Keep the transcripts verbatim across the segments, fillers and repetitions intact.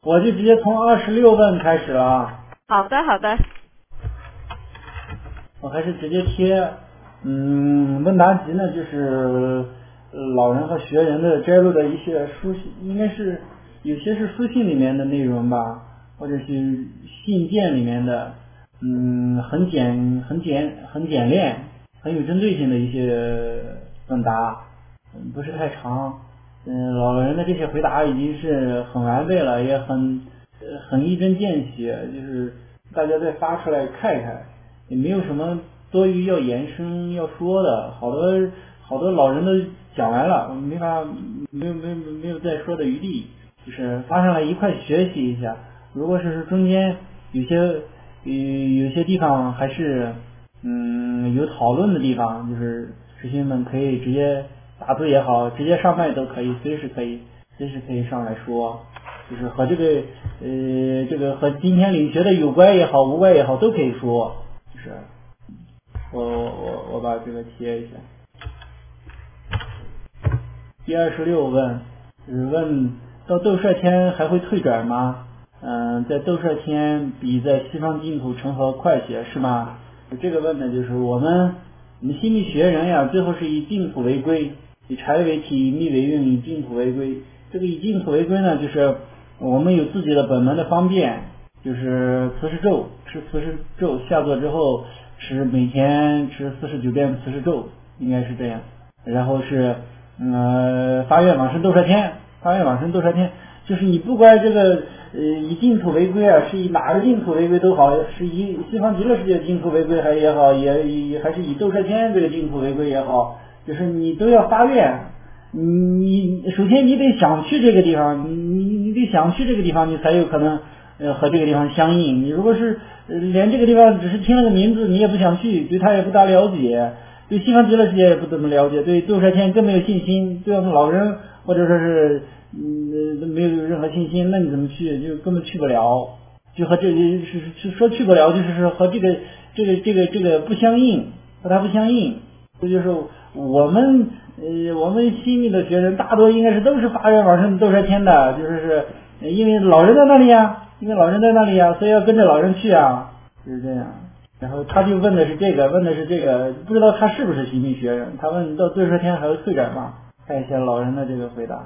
我就直接从二十六问开始了啊。 好的，好的。 我还是直接贴，嗯，问答集呢，就是老人和学人的摘录的一些书信，应该是有些是书信里面的内容吧，或者是信件里面的，嗯，很简、很简、很简练、很有针对性的一些问答，嗯，不是太长。嗯，老人的这些回答已经是很完备了，也很呃很一针见血，就是大家再发出来看一看，也没有什么多余要延伸要说的，好多好多老人都讲完了，没法没有没有没有再说的余地，就是发上来一块学习一下。如果是中间有些有有些地方还是嗯有讨论的地方，就是师兄们可以直接打字也好，直接上麦都可以，随时可以随时可以上来说，就是和这个呃这个和今天领学的有关也好无关也好都可以说，就是我我我把这个贴一下。第二十六问就是问到斗率天还会退转吗？嗯，在斗率天比在西方净土成佛快些是吗？这个问的就是我们我们心理学人呀，最后是以净土为归，以禅为体，以密为运，以净土为归。这个以净土为归呢，就是我们有自己的本门的方便，就是慈氏咒，吃慈氏咒，下座之后吃每天吃四十九遍慈氏咒，应该是这样。然后是呃发愿往生斗率天，发愿往生斗率天，就是你不管这个呃以净土为归啊，是以哪个净土为归都好，是以西方极乐世界净土为归还也好，也也还是以斗率天这个净土为归也好，就是你都要发愿。你首先你得想去这个地方，你你你得想去这个地方，你才有可能呃和这个地方相应。你如果是呃连这个地方只是听了个名字，你也不想去，对他也不大了解，对西方极乐世界也不怎么了解，对斗率天更没有信心，对我们老人或者说是嗯没有任何信心，那你怎么去？就根本去不了，就和这是是说去不了，就是说和这个这个这个这个不相应，和它不相应。这就是我们呃我们西密的学生大多应该是都是发愿往生斗率天的，就是是因为老人在那里呀，因为老人在那里呀，所以要跟着老人去啊，就是这样。然后他就问的是这个，问的是这个，不知道他是不是西密学人，他问到斗率天还会退转吗？看一下老人的这个回答。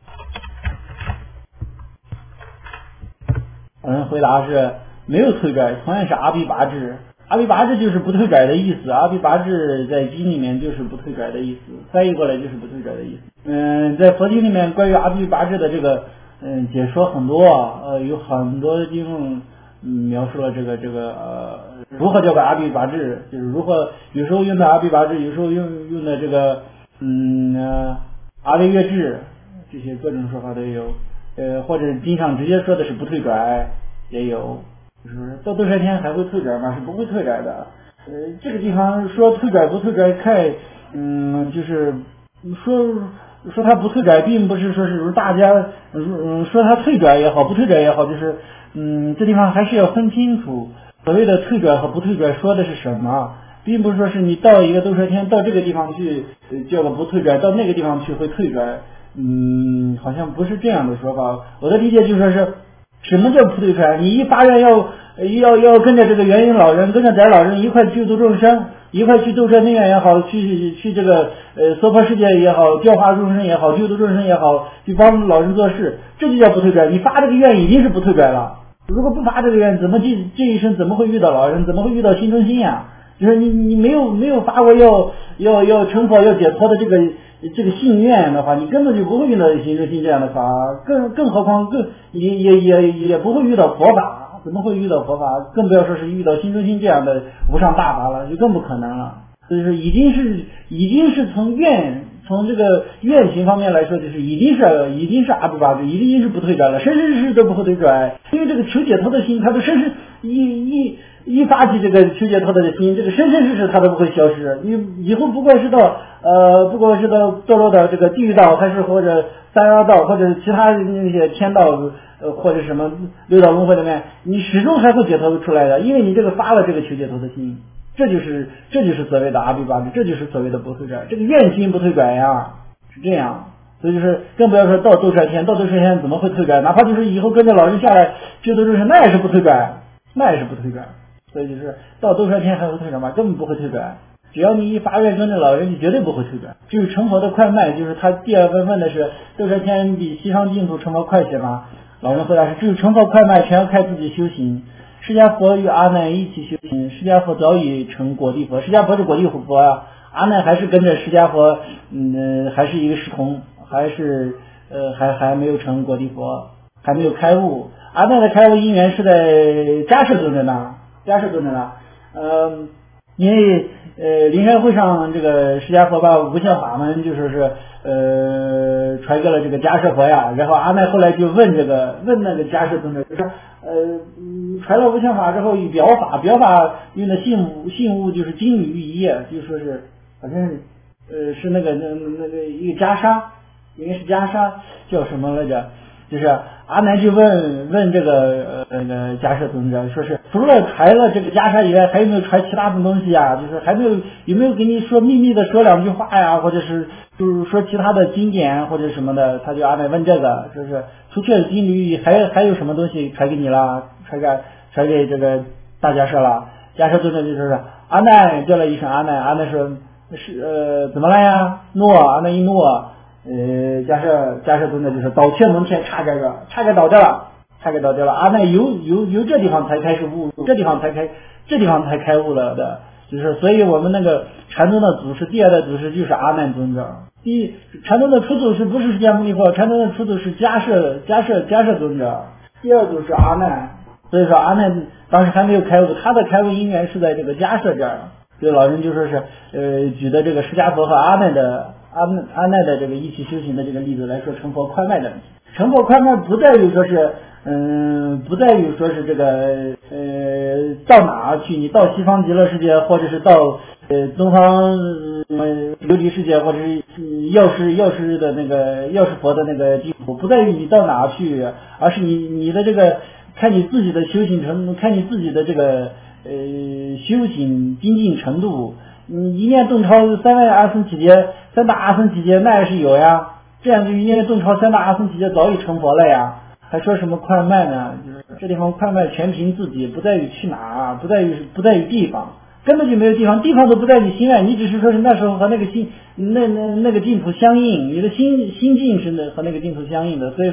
老人回答是没有退转，同样是阿毗跋致。阿毗跋致就是不退转的意思，阿毗跋致在经里面就是不退转的意思，翻译过来就是不退转的意思。嗯，在佛经里面关于阿毗跋致的这个嗯解说很多，呃有很多经嗯描述了这个这个呃如何叫个阿毗跋致，就是如何有时候用的阿毗跋致，有时候用用的这个嗯、呃、阿惟越致，这些各种说法都有，呃或者经上直接说的是不退转也有。就是到斗率天还会退转吗？是不会退转的。呃，这个地方说退转不退转，看，嗯，就是说说它不退转，并不是说是如大家，嗯，说它退转也好，不退转也好，就是嗯，这地方还是要分清楚，所谓的退转和不退转说的是什么，并不是说是你到一个斗率天到这个地方去叫个不退转，到那个地方去会退转，嗯，好像不是这样的说法。我的理解就说是。什么叫不退转？你一发愿要要要跟着这个元婴老人，跟着翟老人一块去度众生，一块去度这内院也好，去去这个呃娑婆世界也好，教化众生也好，救度众生也好，去帮老人做事，这就叫不退转。你发这个愿已经是不退转了。如果不发这个愿，怎么这这一生怎么会遇到老人？怎么会遇到心中心呀？就是你你没有没有发过要要要成佛要解脱的这个这个信愿的话，你根本就不会遇到心中心这样的法，更更何况更也也也也不会遇到佛法，怎么会遇到佛法？更不要说是遇到心中心这样的无上大法了，就更不可能了。所以说已经是已经是从愿从这个愿行方面来说，就是已经是已经是阿毗跋致，已经是不退转了，生生世世都不会退转。因为这个求解脱的心，它都生生一一一发起这个求解脱的心，这个生生世世它都不会消失。你以后不管是到呃，不管是到堕落到这个地狱道，还是或者三恶道，或者其他那些天道，呃，或者什么六道轮回里面，你始终还会解脱出来的，因为你这个发了这个求解脱的心。这就是这就是所谓的阿毗跋致，这就是所谓的不退转，这个愿心不退转呀，是这样。 所以就是更不要说到斗率天，到斗率天怎么会退改？哪怕就是以后跟着老人下来修斗率，那也是不退改，那也是不退改。所以就是到斗率天还会退改吗？根本不会退改。只要你一发愿跟着老人，你绝对不会退改。至于成佛的快慢，就是他第二问问的是斗率天比西方净土成佛快些吗？老人回答是：至于成佛快慢，全要看自己修行。释迦佛与阿难一起修行，释迦佛早已成果地佛，释迦佛是果地佛啊，阿难还是跟着释迦佛，嗯、呃，还是一个时空，还是呃还还没有成果地佛，还没有开悟。阿难的开悟因缘是在迦叶尊者那，迦叶尊者那，呃，因为呃灵山会上这个释迦佛把无相法门就说是呃传给了这个迦叶佛呀，然后阿难后来就问这个问那个迦叶尊者，就说呃传了无相法之后以表法，表法用的信物信物就是金缕玉衣，就说是好像是呃是那个那那个一个袈裟，应该是袈裟，叫什么来着？就是阿难就问问这个呃那个迦叶尊者，说是除了传了这个袈裟以外，还有没有传其他的东西啊？就是还没有有没有给你说秘密的说两句话呀，或者是就是说其他的经典或者什么的？他就阿难问这个，就是除去金缕还还有什么东西传给你了？传给传给这个大迦叶了？迦叶尊者就说是阿难，叫了一声阿难，阿难说是呃怎么了呀？诺，阿难一诺。呃，迦叶迦叶尊者就是倒却蒙天，差这个，差个倒掉了，差个倒掉了。阿难由由由这地方才开始悟，这地方才开，这地方才开悟了的，就是所以我们那个禅宗的祖师，第二代祖师就是阿难尊者。第一，禅宗的初祖师不是释迦牟尼佛，禅宗的初祖是迦叶迦叶迦叶尊者，第二祖是阿难。所以说阿难当时还没有开悟，他的开悟因缘是在这个迦叶这儿。所以老人就说是呃举的这个释迦佛和阿难的。阿难阿难的这个一起修行的这个例子来说，成佛快慢的问题。成佛快慢不在于说是，嗯，不在于说是这个呃到哪去，你到西方极乐世界，或者是到呃东方呃琉璃世界，或者是药师药师的那个药师佛的那个地府，不在于你到哪去，而是你你的这个看你自己的修行程，看你自己的这个呃修行精进程度。你一念顿超三万阿僧祇劫，三大阿僧祇劫那也是有呀。这样就一念顿超三大阿僧祇劫早已成佛了呀，还说什么快慢呢？就是这地方快慢全凭自己，不在于去哪，不在于不在于地方，根本就没有地方，地方都不在你心外，你只是说是那时候和那个心那那那个净土相应，你的心心境是和那个净土相应的，所以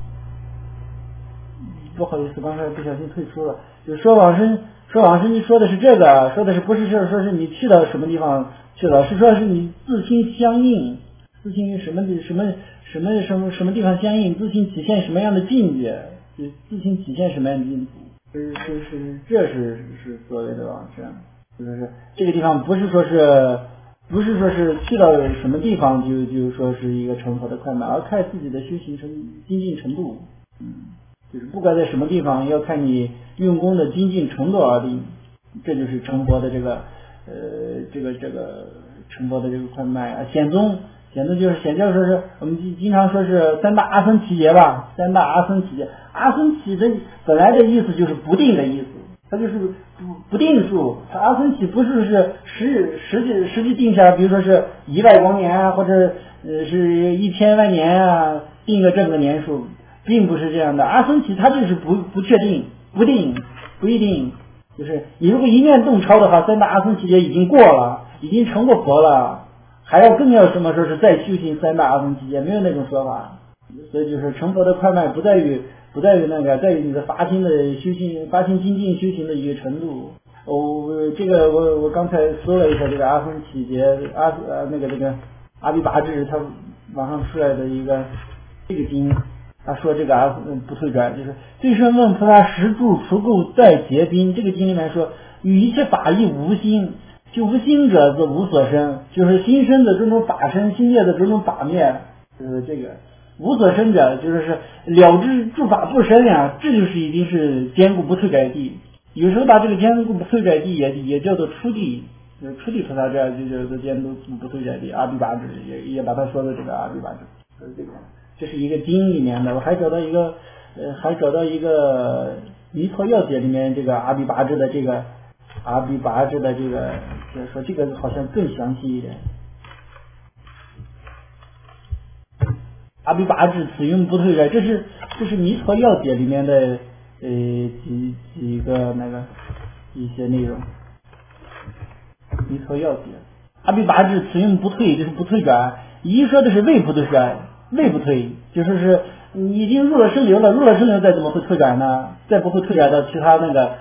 不好意思，刚才不小心退出了。就是说往生。说往生，你说的是这个，说的是不是说说是你去到什么地方去了，是说是你自心相应，自心什么什么什么什么什么地方相应，自心体现什么样的境界，就自心体现什么样的境界，是是是，这是是所谓的往生，就是这个地方不是说是不是说是去到什么地方就就说是一个成佛的快慢，而看自己的修行程精进程度，嗯。就是不管在什么地方，要看你用功的精进程度而定，这就是成佛的这个呃这个这个成佛的这个快慢啊。显宗显宗就是显教说是我们经常说是三大阿僧祇劫吧，三大阿僧祇劫，阿僧祇的本来的意思就是不定的意思，它就是不不定数，它阿僧祇不是是实实际实际定下，比如说是一万光年啊，或者呃是一千万年啊，定个这个年数。并不是这样的，阿僧祇它就是不不确定、不定、不一定，就是你如果一念动超的话，三大阿僧祇劫已经过了，已经成过佛了，还要更要什么说是再修行三大阿僧祇劫，没有那种说法。所以就是成佛的快慢不在于不在于那个，在于你的发心的修行、发心精进修行的一个程度。我这个我我刚才搜了一下这个阿僧祇劫阿呃那个这个阿毗跋致，它网上出来的一个这个经。他说这个啊不退转，就是最深问菩萨实住除垢在结冰，这个经里面说与一切法亦无心，就无心者则无所生，就是心生的这种法身，心灭的这种法灭，就是这个无所生者，就是是了知诸法不生呀，这就是已经是坚固不退转地。有时候把这个坚固不退转地也也叫做初地，就是初地菩萨这样就叫做坚固不退转地，阿毗跋致也也把他说的这个阿毗跋致，就是这个。这是一个经里面的，我还找到一个，呃，还找到一个弥陀要解里面这个阿毗跋致的这个阿毗跋致的这个，就是说这个好像更详细一点。 阿鼻拔智，此用不退转，这是这是弥陀要解里面的呃几几个那个一些内容。弥陀要解，阿鼻拔智，此用不退，就是不退转。一说的是未不退转，未不退，就说是你已经入了生流了，入了生流再怎么会退转呢？再不会退转到其他那个。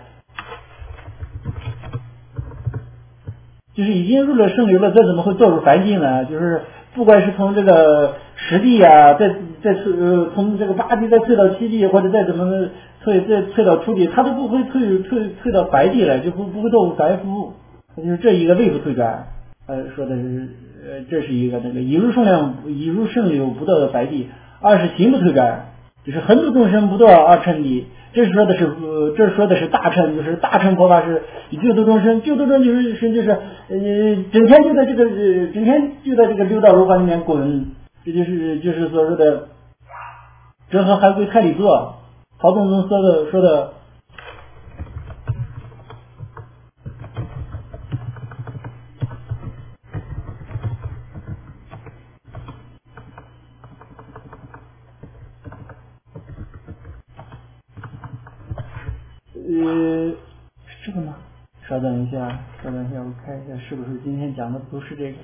就是已经入了生流了，再怎么会堕入凡境呢？就是不管是从这个十地啊，再再退呃从这个八地再退到七地，或者再怎么退再退到初地，他都不会退退退到白地来，就不不会堕入凡夫。就是这一个未不退转，呃说的是呃这是一个那个已入圣量已入圣流不堕白地。二是行不退转，就是恒度众生不堕二乘地。这说的是呃，这说的是大乘，就是大乘佛法是救度众生，救度众就是是就是呃，整天就在这个呃，整天就在这个六道如幻里面滚，这就是就是所说的折合还归太理座。曹洞宗说的说的。呃，是这个吗？稍等一下，稍等一下，我看一下是不是今天讲的不是这个。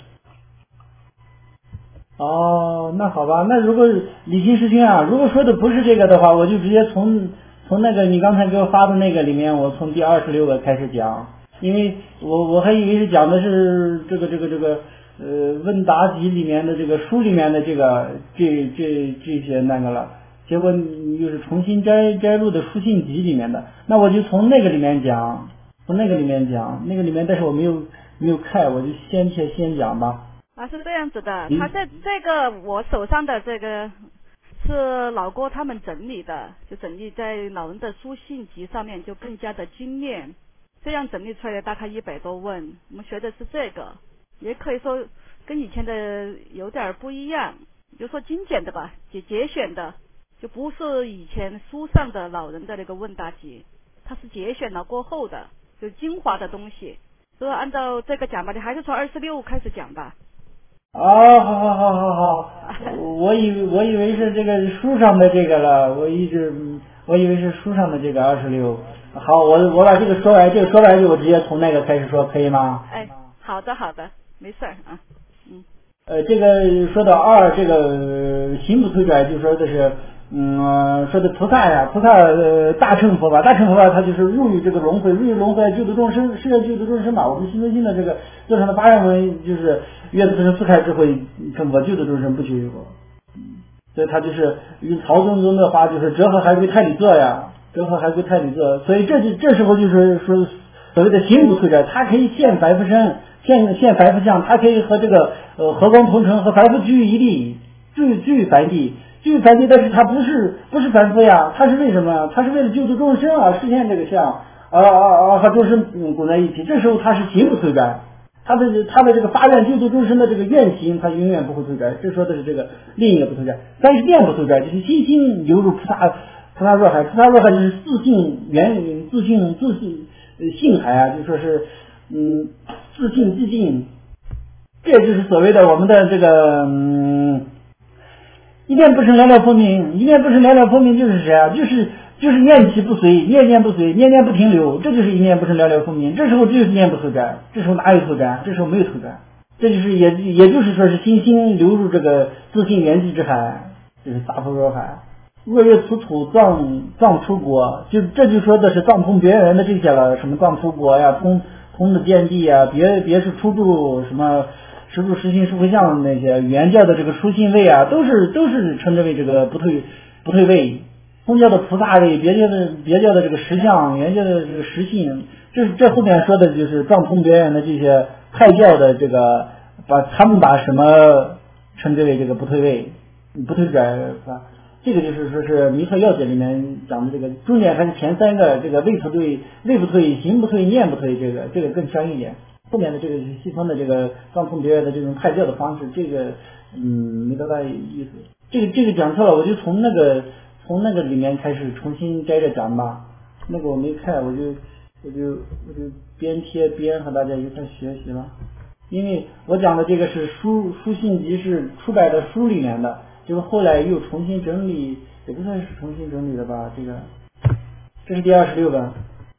哦，那好吧，那如果理性师兄啊，如果说的不是这个的话，我就直接从从那个你刚才给我发的那个里面，我从第二十六个开始讲，因为我我还以为是讲的是这个这个这个呃问答集里面的这个书里面的这个这这这些那个了。结果你就是重新摘摘录的书信集里面的，那我就从那个里面讲，从那个里面讲，那个里面，但是我没有没有看，我就先先先讲吧。 啊，是这样子的，他这这个我手上的这个是老郭他们整理的，就整理在老人的书信集上面，就更加的精炼，这样整理出来大概一百多问，我们学的是这个，也可以说跟以前的有点不一样，就说精简的吧，节节选的。就不是以前书上的老人的那个问答集，它是节选了过后的，就精华的东西。所以按照这个讲吧，你还是从二十六开始讲吧。 哦，好好好好好，我以我以为是这个书上的这个了，我一直我以为是书上的这个二十六。好，我我把这个说完，这个说完就我直接从那个开始说，可以吗？ 哎，好的好的，没事儿啊，嗯。 呃，这个说到二，这个行不退转，就说的是。嗯，说的菩萨呀，菩萨呃大乘佛法，大乘佛法它就是入于这个轮回，入于轮回救度众生，是要救度众生嘛。我们新中心的这个做成的八愿文就是愿自身自开智慧成佛，救度众生不求于果。所以他就是与曹洞宗的话就是折合还归太理座呀，折合还归太理座。所以这就这时候就是说所谓的行不退转，它可以现凡夫身，现现凡夫相，它可以和这个呃和光同尘，和凡夫居于一地，居居于凡地。居于凡地，但是他不是不是凡夫呀，他是为什么？他是为了救度众生啊，实现这个相，啊啊啊和众生滚在一起。这时候他是行不退转，他的他的这个发愿救度众生的这个愿行，他永远不会退转。这说的是这个另一个不退转。三是念不退转，就是心心流入菩萨菩萨若海，菩萨若海就是自信原自信自信性海啊，就说是嗯自信寂静，这就是所谓的我们的这个嗯。一念不生了了分明，一念不生了了分明就是谁啊？就是就是念其不随，念念不随，念念不停留，这就是一念不生了了分明。这时候就是念不退转，这时候哪有退转？这时候没有退转，这就是也也就是说是心心流入这个自信圆寂之海，就是萨婆若海。若月土土藏藏出国，就这就说的是藏通别人的这些了，什么藏出国呀，通通的见地呀，别别是出住什么。实住实心实回向那些原教的这个殊信位啊，都是都是称之为这个不退不退位。宗教的菩萨位，别教的别教的这个实相，原教的这个实信，这这后面说的就是藏通别人的这些派教的这个，把他们把什么称之为这个不退位、不退转啊？这个就是说是弥陀要解里面讲的这个重点还是前三个，这个位不退、位不退、行不退、念不退，这个这个更强一点。后面的这个西方的这个藏通别人的这种派教的方式，这个嗯没多大意思。这个这个讲错了，我就从那个从那个里面开始重新摘着讲吧。那个我没看，我就我就我就边贴边和大家一块学习了。因为我讲的这个是书书信集是出版的书里面的， 这个后来又重新整理，也不算是重新整理的吧。这个，这是第二十六问，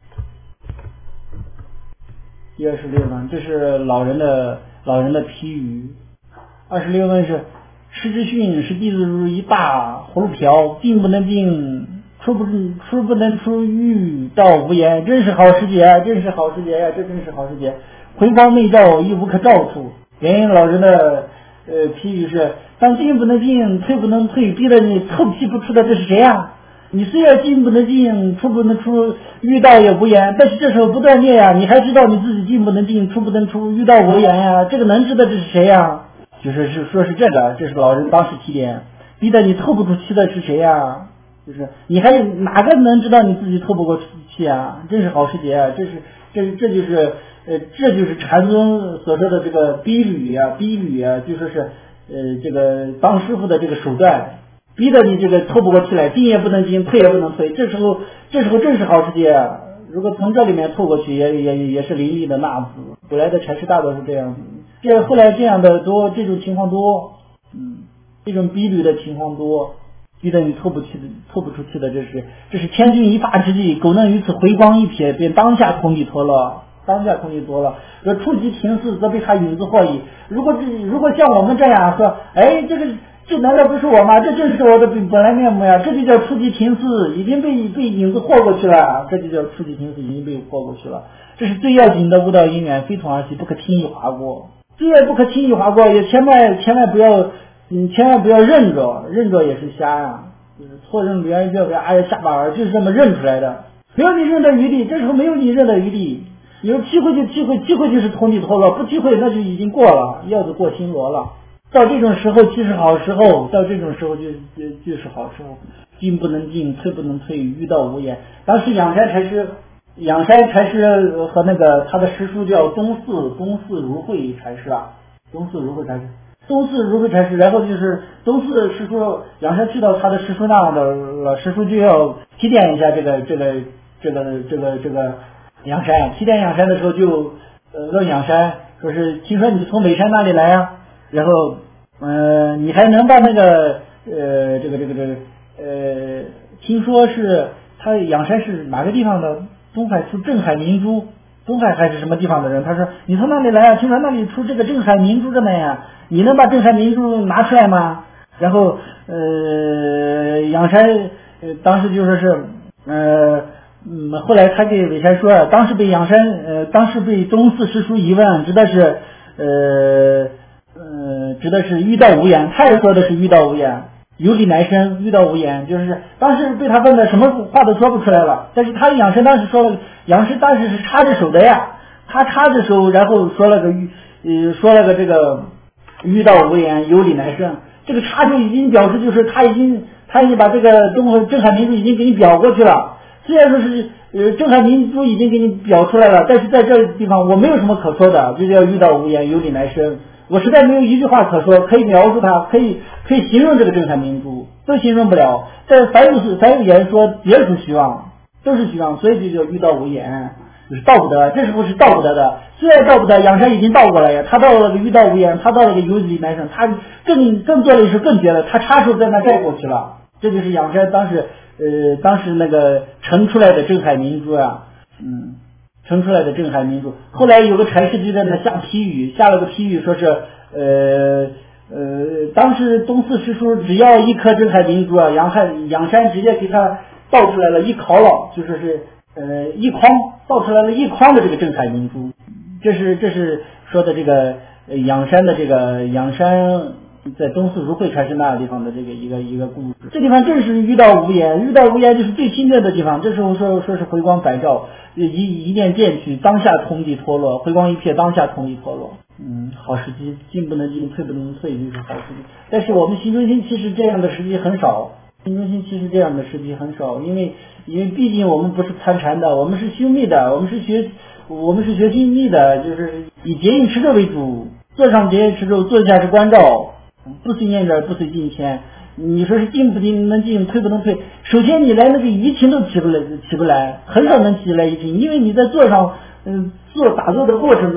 第二十六问，这是老人的老人的批语。二十六问是师之训，是弟子如一大葫芦瓢，进不能进，出不出不能出，欲道无言，真是好时节，真是好时节呀，这真是好时节。回光内照，亦无可照处。元婴老人的呃批语是：当进不能进，退不能退，逼得你透气不出的，这是谁呀？你虽然进不能进，出不能出，欲道也无言，但是这时候不断念呀，你还知道你自己进不能进，出不能出，欲道无言呀，这个能知道这是谁呀？就是是说是这个，这是老人当时提点，逼得你透不出气的是谁呀？就是你还哪个能知道你自己透不过气啊？真是好时节啊！这是这这就是呃这就是禅宗所说的这个逼履啊，逼履啊，就说是呃这个当师傅的这个手段，逼得你这个透不过气来，进也不能进，退也不能退。这时候这时候正是好时节啊！如果从这里面透过去，也也也是伶俐的纳子。古来的禅师大多是这样子，这后来这样的多，这种情况多，嗯，这种逼履的情况多。逼得你透不气的，透不出气的，这是这是千钧一发之际，苟能于此回光一瞥，便当下通体脱落，当下通体脱落。说触及停寺，则被他影子惑矣。如果如果像我们这样说，哎，这个这难道不是我吗？这正是我的本来面目呀！这就叫触及停寺，已经被被影子惑过去了，这就叫触及停寺，已经被惑过去了。这是最要紧的悟道因缘，非同而起，不可轻易划过。虽然不可轻易划过，也千万千万不要。你千万不要认着，认着也是瞎呀、啊，就是错认别人这个哎呀下巴儿，就是这么认出来的，没有你认的余地，这时候没有你认的余地，有机会就机会，机会就是通体脱落，不机会那就已经过了，要子过新罗了。到这种时候其实好时候，到这种时候就就就是好时候，进不能进，退不能退，欲道无言。当时仰山禅师，仰山禅师和那个他的师叔叫东寺东寺如慧禅师啊，东寺如慧禅师。东寺如慧禅师，然后就是东寺的师叔仰山去到他的师叔那样的了，师叔就要提点一下这个这个这个这个这个仰山，提点仰山的时候就呃问仰山说是听说你从美山那里来呀、啊，然后呃你还能把那个呃这个这个这个呃听说是他仰山是哪个地方的？东海出镇海明珠。东海还是什么地方的人？他说你从哪里来啊？听说那里出这个镇海明珠的呢呀？你能把镇海明珠拿出来吗？然后呃仰山呃当时就说是呃嗯后来他给韦山说，当时被仰山呃当时被东寺师叔疑问，指的是呃呃指的是欲道无言，他也说的是欲道无言。有理难生，欲道无言，就是当时被他问的什么话都说不出来了。但是他仰山当时说了，仰山当时是插着手的呀，他插着手，然后说了个欲呃说了个这个欲道无言，有理难生。这个插手已经表示就是他已经他已经把这个东镇海明珠已经给你表过去了。虽然说是呃镇海明珠已经给你表出来了，但是在这个地方我没有什么可说的，就叫欲道无言，有理难生。我实在没有一句话可说，可以描述它，可以可以形容这个镇海明珠，都形容不了。在凡有凡有言说，皆是虚妄，都是虚妄，所以就叫欲道无言，就是道不得。这时候是道不得的，虽然道不得，仰山已经道过来呀，他到了个欲道无言，他到了个有理难生，他更更做的是更绝了，他插手在那盖过去了。这就是仰山当时呃当时那个盛出来的镇海明珠啊，嗯。盛出来的镇海明珠，后来有个禅师就在那下批语，下了个批语，说是呃呃，当时东寺师叔只要一颗镇海明珠啊，仰山仰山直接给他倒出来了一考了，就说是呃一筐倒出来了一筐的这个镇海明珠，这是这是说的这个仰山的这个仰山在东寺如慧禅师那个地方的这个一个一个故事。这地方正是遇到无言，遇到无言就是最亲近的地方。这时候说说是回光返照，一一念渐去，当下通体脱落，回光一瞥，当下通体脱落。嗯，好时机，进不能进，退不能退，就是好时机。但是我们心中心其实这样的时机很少，心中心其实这样的时机很少，因为因为毕竟我们不是参禅的，我们是修密的，我们是学我们是学心密的，就是以结印持咒为主，坐上结印持咒，坐下是关照。不随念着，不随进前。你说是进不进能进，退不能退。首先你连那个移情都起不来，起不来，很少能起来移情，因为你在坐上，嗯，做打坐的过程中，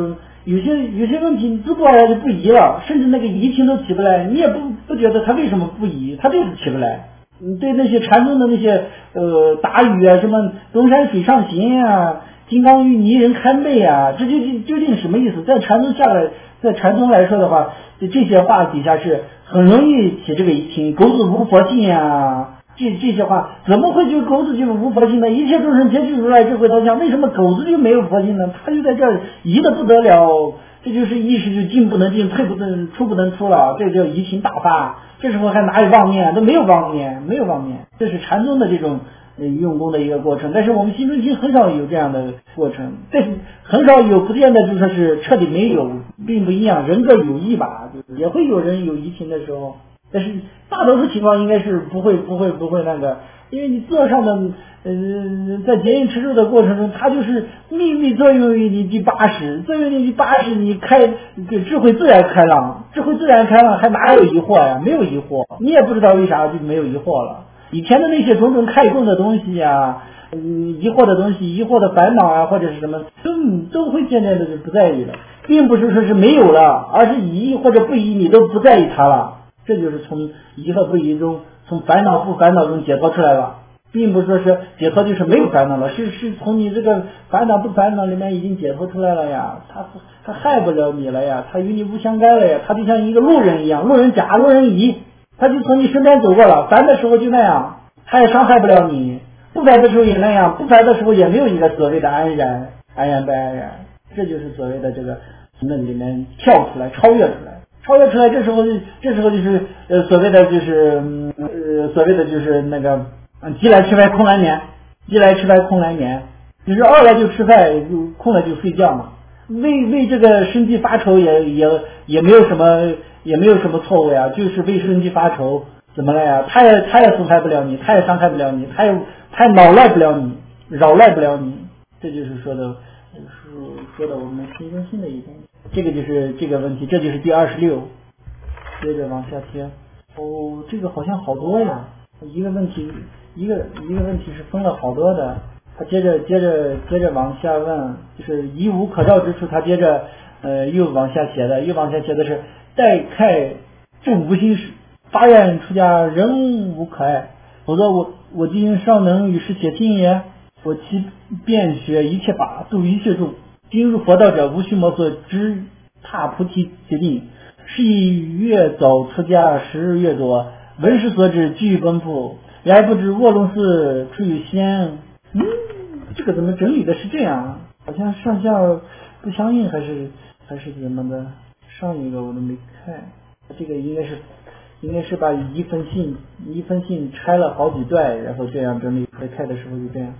有些有些问题你自不而然就不移了，甚至那个移情都起不来，你也不不觉得他为什么不移，他就是起不来。你对那些禅宗的那些呃达语啊，什么东山水上行啊，金刚玉泥人堪贝啊，这究竟究竟什么意思？在禅宗下来，在禅宗来说的话，这些话底下是很容易起这个疑情，狗子无佛性呀。这这些话怎么会就狗子就无佛性呢？一切众生皆具如来智慧德相，为什么狗子就没有佛性呢？他就在这儿疑的不得了，这就是意识就进不能进，退不能出不能出了，这叫疑情大发。这时候还哪有妄念？都没有妄念，没有妄念。这是禅宗的这种呃用功的一个过程，但是我们心中心很少有这样的过程，但是很少有，不见得就说是彻底没有，并不一样，人各有异吧，就是也会有人有疑情的时候。但是大多数情况应该是不会不会不会那个，因为你坐上的呃在节印持咒的过程中，它就是秘密作用于你第八识，作用于第八识，你开智慧自然开朗，智慧自然开朗，还哪有疑惑呀？没有疑惑，你也不知道为啥就没有疑惑了。以前的那些种种开供的东西呀，嗯，疑惑的东西，疑惑的烦恼啊，或者是什么，都都会渐渐的就不在意了，并不是说是没有了，而是疑或者不疑，你都不在意它了。这就是从疑和不疑中，从烦恼不烦恼中解脱出来了，并不是说是解脱就是没有烦恼了，是是从你这个烦恼不烦恼里面已经解脱出来了呀，他他害不了你了呀，他与你不相干了呀，他就像一个路人一样，路人甲路人乙，他就从你身边走过了，烦的时候就那样，他也伤害不了你，不烦的时候也那样，不烦的时候也没有一个所谓的安然，安然不安然，这就是所谓的这个从那里面跳出来，超越出来。超越出来，这时候这时候就是呃所谓的就是呃所谓的就是那个饥来吃饭空来眠，饥来吃饭空来眠，就是饿了就吃饭，空了就睡觉嘛。为为这个生计发愁也也也没有什么也没有什么错误呀，就是为生计发愁，怎么了呀？他也他也损害不了你，他也伤害不了你，他也他也恼赖不了你，扰赖不了你，这就是说的说说的我们心中心的一种。这个就是这个问题，这就是第二十六。接着往下贴，哦，这个好像好多呀，一个问题一个一个问题是分了好多的。他接着接着接着往下问，就是疑无可照之处，他接着呃又往下写的，又往下写的是待开正无心时，发愿出家仍无可爱，否则我我今尚能与世写心也。我其遍学一切法，度一切众。今入佛道者，无须摩所知踏菩提决定，是以越早出家，时日越多。闻时所指，具奔赴。然而不知卧龙寺出于西安。嗯，这个怎么整理的是这样？好像上下不相应，还是还是怎么的？上一个我都没看，这个应该是应该是把一封信一封信拆了好几段，然后这样整理出来，开的时候就这样。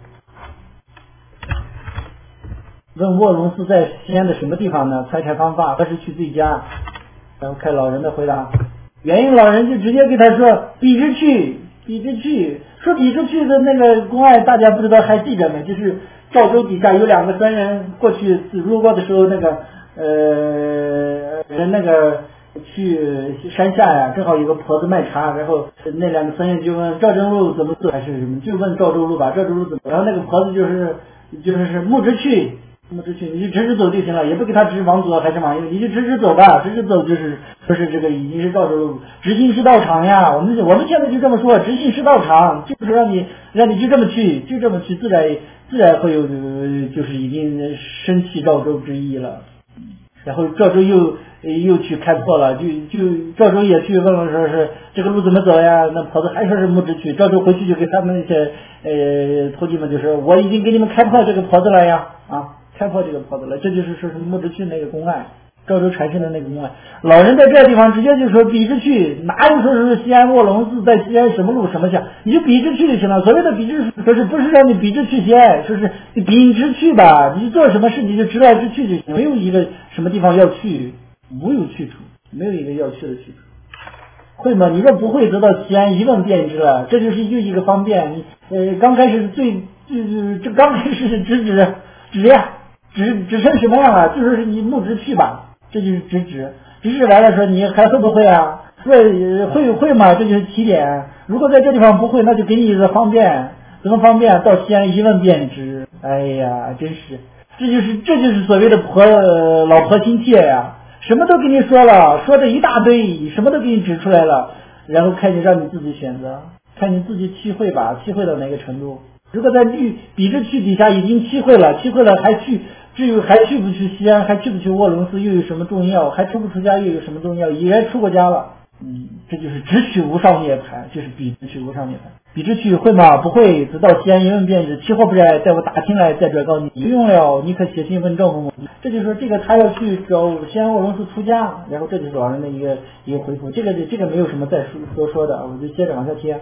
问卧龙寺在西安的什么地方呢？财产方法何时去最佳？然后看老人的回答，原因老人就直接给他说比之去，比之去。说比之去的那个公案大家不知道还记着吗？就是赵州底下有两个僧人过去路过的时候，那个呃人那个去山下呀，正好有个婆子卖茶，然后那两个僧人就问赵州路怎么走还是什么，就问赵州路吧，赵州路怎么，然后那个婆子就是就是是木直去。木直去，你就直直走就行了，也不给他指往左还是往右，你就直直走吧，直直走就是说是这个已经是赵州路，直行是道场呀。我们我们现在就这么说，直行是道场，就是让你让你就这么去，就这么去，自然自然会有就是已经升起赵州之意了。然后赵州又又去开拓了，就就赵州也去问了，说是这个路怎么走呀？那婆子还说是木直去。赵州回去就给他们那些呃徒弟们就说，我已经给你们开破这个婆子了呀，啊。开破这个婆子了，这就是说是木直去那个公案，赵州禅师的那个公案。老人在这个地方直接就说比之去，哪有说是西安卧龙寺在西安什么路什么巷，你就比之去就行了。所谓的比之，说是不是让你比之去西安，说是你比之去吧，你做什么事你就直来直去就行，没有一个什么地方要去，无有去处，没有一个要去的去处。会吗？你若不会得到西安一问便知了，这就是又一个方便。你呃刚开始最最这刚开始是直指指呀。只只剩什么样了？就是你木直去吧，这就是直指。直指完了说你还会不会啊？会会会嘛？这就是起点。如果在这地方不会，那就给你一个方便。怎么方便？到西安一问便知。哎呀，真是这就是这就是所谓的婆、呃、老婆心切呀，什么都跟你说了，说的一大堆，什么都给你指出来了，然后看你让你自己选择，看你自己体会吧，体会到哪个程度。如果在比比之区底下已经体会了，体会了还去，至于还去不去西安，还去不去卧龙寺又有什么重要？还出不出家又有什么重要？已然出过家了，嗯，这就是直取无上涅槃，就是比直取无上涅槃。比之去会吗？不会，直到西安一问便知，期货不来，在我打听来再转告你，不用了，你可写信问赵某某。这就是说这个他要去找西安卧龙寺出家，然后这就是老人的一个一个回复。这个这个没有什么再说多说的，我就接着往下贴。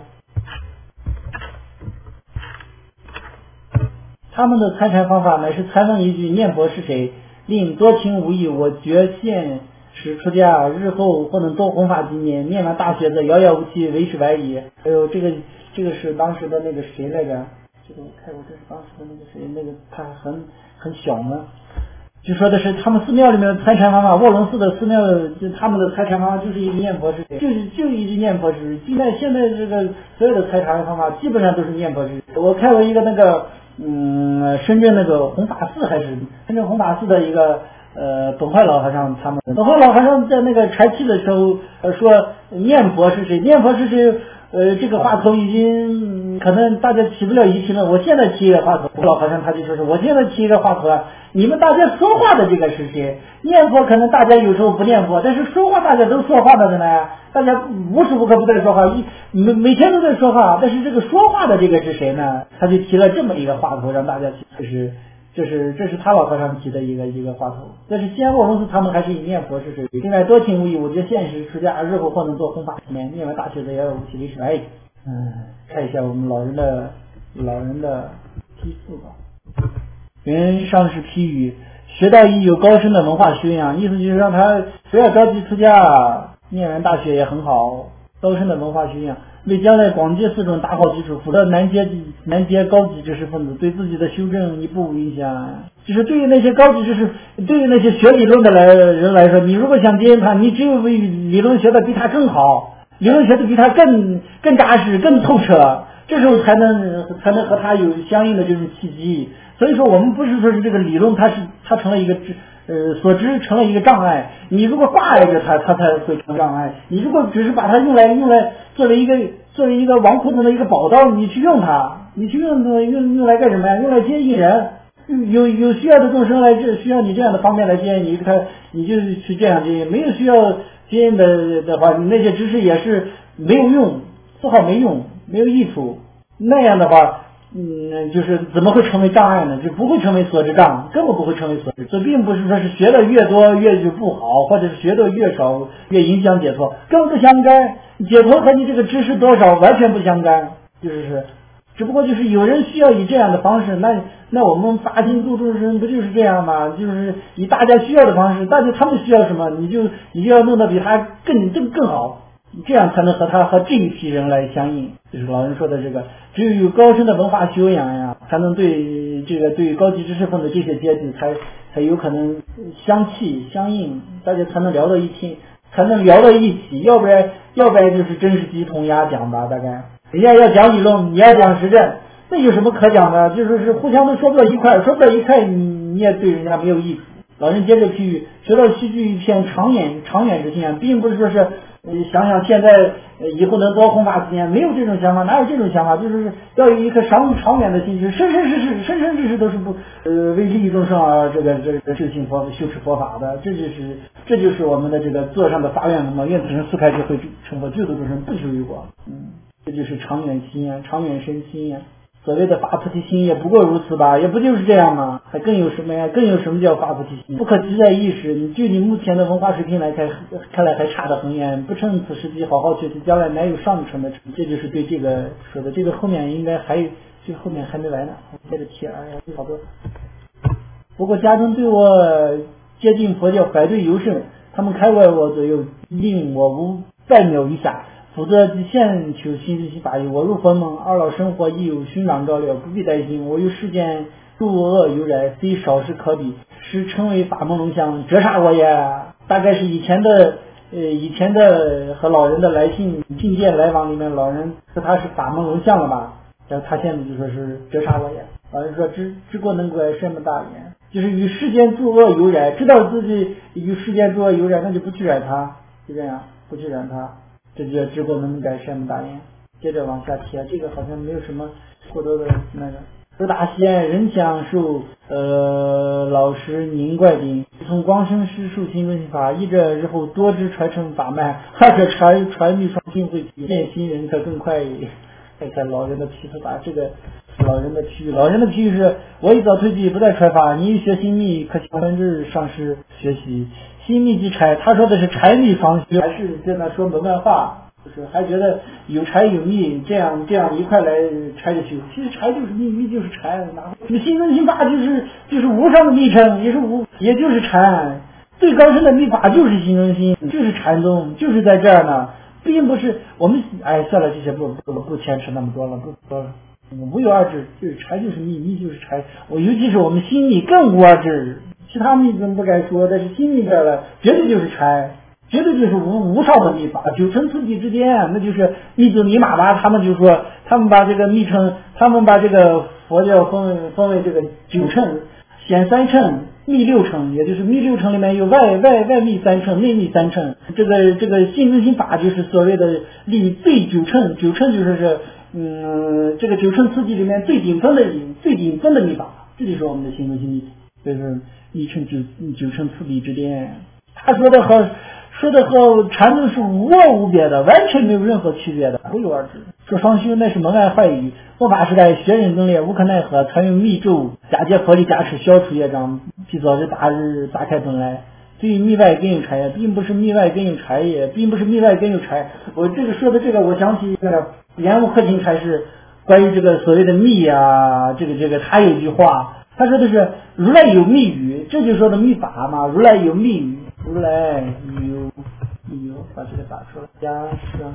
他们的参禅方法乃是参问一句念佛是谁，令多情无义，我觉现时出家，日后或能多弘法纪念，念完大学则遥遥无期，为时晚矣。还有这个这个是当时的那个谁来着？这个我看过，这是当时的那个谁，那个他很很小呢。就说的是他们寺庙里面的参禅方法，卧龙寺的寺庙就他们的参禅方法就是一直念佛是谁，就是就一直念佛是谁。现在现在这个所有的参禅方法基本上都是念佛是谁。我看过一个那个嗯深圳那个弘法寺还是深圳弘法寺的一个呃本怀老和尚，他们本怀老和尚在那个传期的时候呃说念佛是谁，念佛是谁。呃，这个话头已经可能大家提不了疑心了。我现在提一个话头，老和尚他就说是，我现在提一个话头啊，你们大家说话的这个是谁？念佛可能大家有时候不念佛，但是说话大家都说话的呢，大家无时无刻不在说话，一每每天都在说话，但是这个说话的这个是谁呢？他就提了这么一个话头，让大家就是这是这是他老和尚提的一个一个话头。但是西安卧龙寺他们还是以念佛是谁，另外多情无义，我觉得现实出家日后或能做弘法念，念完大学的也有无期为时晚矣。嗯，看一下我们老人的老人的批次吧。原上是批语，学道亦有高深的文化修养，意思就是让他不要着急出家，念完大学也很好，高深的文化修养，为将来广结四众打好基础，否则难接难接高级知识分子，对自己的修正一步无影响。就是对于那些高级知识，对于那些学理论的来人来说，你如果想接近他，你只有为理论学的比他更好，理论学的比他更更扎实、更透彻，这时候才能才能和他有相应的这种契机。所以说，我们不是说是这个理论它是它成了一个呃所知成了一个障碍，你如果挂碍着它，它才会成障碍。你如果只是把它用来用来作为一个作为一个纨绔子的一个宝刀，你去用它，你去用用用来干什么呀？用来接引人，有有需要的众生来这需要你这样的方面来接引你，他你就去这样接引；没有需要接引的的话，你那些知识也是没有用，丝毫没用，没有益处。那样的话。嗯，就是怎么会成为障碍呢？就不会成为所知障，根本不会成为所知。这并不是说是学的越多越就不好，或者是学的越少越影响解脱，更不相干。解脱和你这个知识多少完全不相干，就是只不过就是有人需要以这样的方式，那那我们发心度众生不就是这样吗？就是以大家需要的方式，大家他们需要什么，你就你就要弄得比他更更更好。这样才能和他和这一批人来相应，就是老人说的这个，只有有高深的文化修养呀，才能对这个对高级知识分子这些阶级才才有可能相契相应，大家才能聊到一起，才能聊到一起，要不然要不然就是真是鸡同鸭讲吧，大概人家要讲理论，你要讲实证，那有什么可讲的？就是是互相都说不到一块，说不到一块，你你也对人家没有益处。老人接着譬喻，学到戏剧一片长远长远之心，并不是说是。想想现在以后能多弘法纪念，没有这种想法，哪有这种想法？就是要有一颗长长远的心，就是生生世世生生世世都是不呃为利益众生而这个这个修行佛修持佛法的，这就是这就是我们的这个座上的发愿嘛，愿此生四开智慧成佛，救度众生不求于果。嗯，这就是长远心呀，长远身心呀。所谓的发菩提心也不过如此吧，也不就是这样吗？还更有什么呀？更有什么叫发菩提心？不可及在意识。你就你目前的文化水平来看，看来还差得很远，不趁此时机好好学习，将来乃有上乘的成。这就是对这个说的。这个后面应该还有，这个后面还没来呢，接着贴。哎呀，好多。不过家中对我接近佛教反对尤甚，他们开外我左右，令我无半秒余暇。否则现求新知新法义，我入佛门，二老生活亦有熏长照料，不必担心。我有世间诸恶有染，非少时可比，使称为法门龙象，折杀我也。大概是以前的呃以前的和老人的来信信件来往里面，老人说他是法门龙象了吧？然后他现在就说是折杀我也。老人说知知过能怪，善莫大焉。 就是与世间诸恶有染，知道自己与世间诸恶有染，那就不去染它，就这样，不去染它，这就叫知过能改善不打眼。接着往下贴，这个好像没有什么过多的那个。说大西安人享受呃老师您怪定，从光生师授心论法，一者日后多之传承法脉，二者传传秘双心会见新人可更快。看看老人的批复法，这个老人的批语，老人的批语是：我一早退迹，不再传法，你学新密，可向本质上师学习。新密即柴，他说的是柴密方学，还是在那说门外话？就是还觉得有柴有密，这样这样一块来拆着修。其实柴就是密，密就是柴。你心中心法就是就是无上的密称，也是无，也就是禅。最高深的密法就是心中心，就是禅宗，就是在这儿呢，并不是我们哎算了，这些不不不牵扯那么多了，不多了。无有二致，就是柴就是密，密就是柴。我尤其是我们心密更无二致，其他密怎么不该说？但是心密这儿了，绝对就是柴。绝对就是无无上的密法，九乘次第之间，那就是密宗尼玛巴，他们就说，他们把这个密乘，他们把这个佛教分为分为这个九乘、显三乘、密六乘，也就是密六乘里面有外外外密三乘、内密三乘。这个这个心中心法就是所谓的立最九乘，九乘就是是嗯这个九乘次第里面最顶峰的最顶峰的密法，这就是我们的心中心密，所以说密乘九九乘次第之间，他说的和。说的和禅宗是无二无别的，完全没有任何区别的，不有二致。说双修那是门外坏语，佛法时代学人更烈，无可奈何，采用密咒，假借佛力加持，消除业障，提早日大日打开本来。对于密外根有柴业，并不是密外根有柴业，并不是密外根有柴。我这个说的这个，我想起一个莲雾克勤禅师关于这个所谓的密啊，这个这个他有一句话，他说的是如来有密语，这就说的密法嘛，如来有密语。如来有有把这个打出来，加上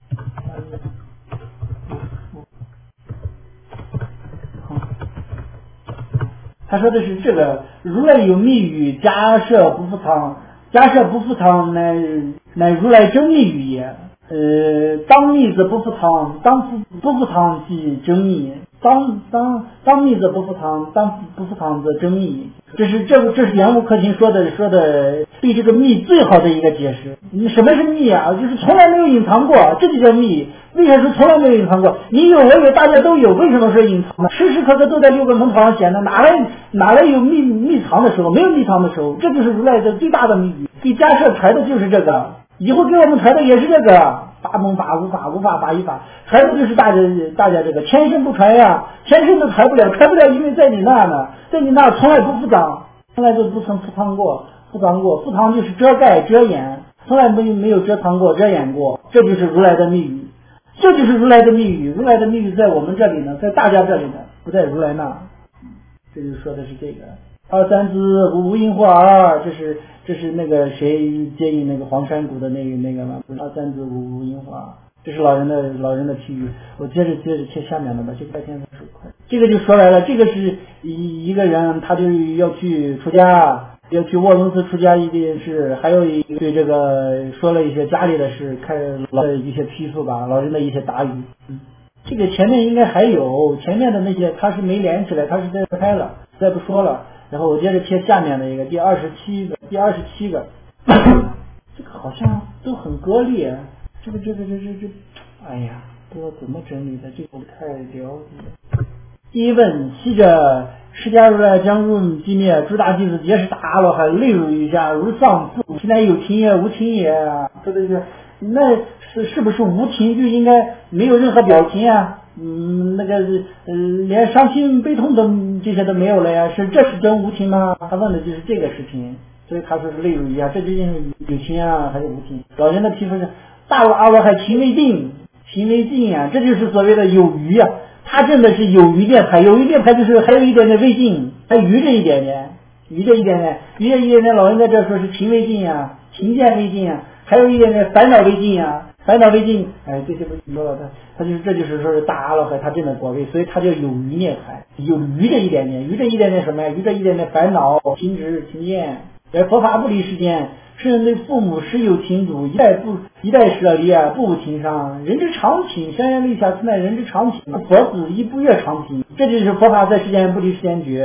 他说的是这个如来有密语，假设不复藏，假设不复藏乃乃如来真密语也。呃，当密则不复藏，当不复藏即真密。当当当密则不复藏，当不复藏则真密。这是这这是杨无克勤说的说的对这个密最好的一个解释。你什么是密啊？就是从来没有隐藏过，这就叫密。为啥说从来没有隐藏过？你有我有大家都有，为什么说隐藏呢？时时刻刻都在六个门头上显的，哪来哪来有密密藏的时候？没有密藏的时候，这就是如来的最大的密语。给迦摄传的就是这个，以后给我们传的也是这个。法门法无法无法法一法，传的就是大家大家这个前身不传呀，前身都传不了，传不了，因为在你那呢，在你那从来不复藏，从来都不曾复藏过，复藏过，复藏就是遮盖遮掩，从来没没有遮藏过遮掩过，这就是如来的密语，这就是如来的密语，如来的密语在我们这里呢，在大家这里呢，不在如来那，这就说的是这个。二三字无因或二，这是这是那个谁接引那个黄山谷的那个那个嘛？二三字无因或二，这是老人的老人的譬喻。我接着接着贴下面的吧，这个白天手快。这个就说来了，这个是一一个人，他就要去出家，要去卧龙寺出家一件事，还有一对这个说了一些家里的事，开老的一些批复吧，老人的一些答语。嗯，这个前面应该还有前面的那些，他是没连起来，他是在开了，再不说了。然后我接着贴下面的一个第二十七个，第二十七个，这个好像都很割裂，这个这个这这这，哎呀，不知道怎么整理的，这个不太了解。第一问：昔者释迦如来将入寂灭，诸大弟子皆是大阿罗汉，泪如雨下，如丧父。其乃有情也，无情也。这个是，那是是不是无情就应该没有任何表情啊？嗯，那个呃，连伤心悲痛的这些都没有了呀，是这是真无情吗？他问的就是这个事情，所以他说是泪如雨下，这究竟是有情啊还是无情？老人的批复是大阿罗汉情未定，情未尽啊，这就是所谓的有余啊。他真的是有余辩派，有余辩派就是还有一点点未尽，还余着一点点，余着一点点，余着一点点。老人在这说是情未尽啊，情见未尽啊，还有一点点烦恼未尽啊。烦恼未尽，哎，这些不说了，他他就是这就是说是大阿罗汉，他真的果位，所以他叫有余涅槃，有余这一点点，余这一点点什么呀？余这一点点烦恼、情执、情见。而佛法不离世间，世人对父母实有情阻，一代不一代舍离啊，不无情伤。人之常情，香烟立下，此乃人之常情。佛子亦不越常情，这就是佛法在世间不离世间觉。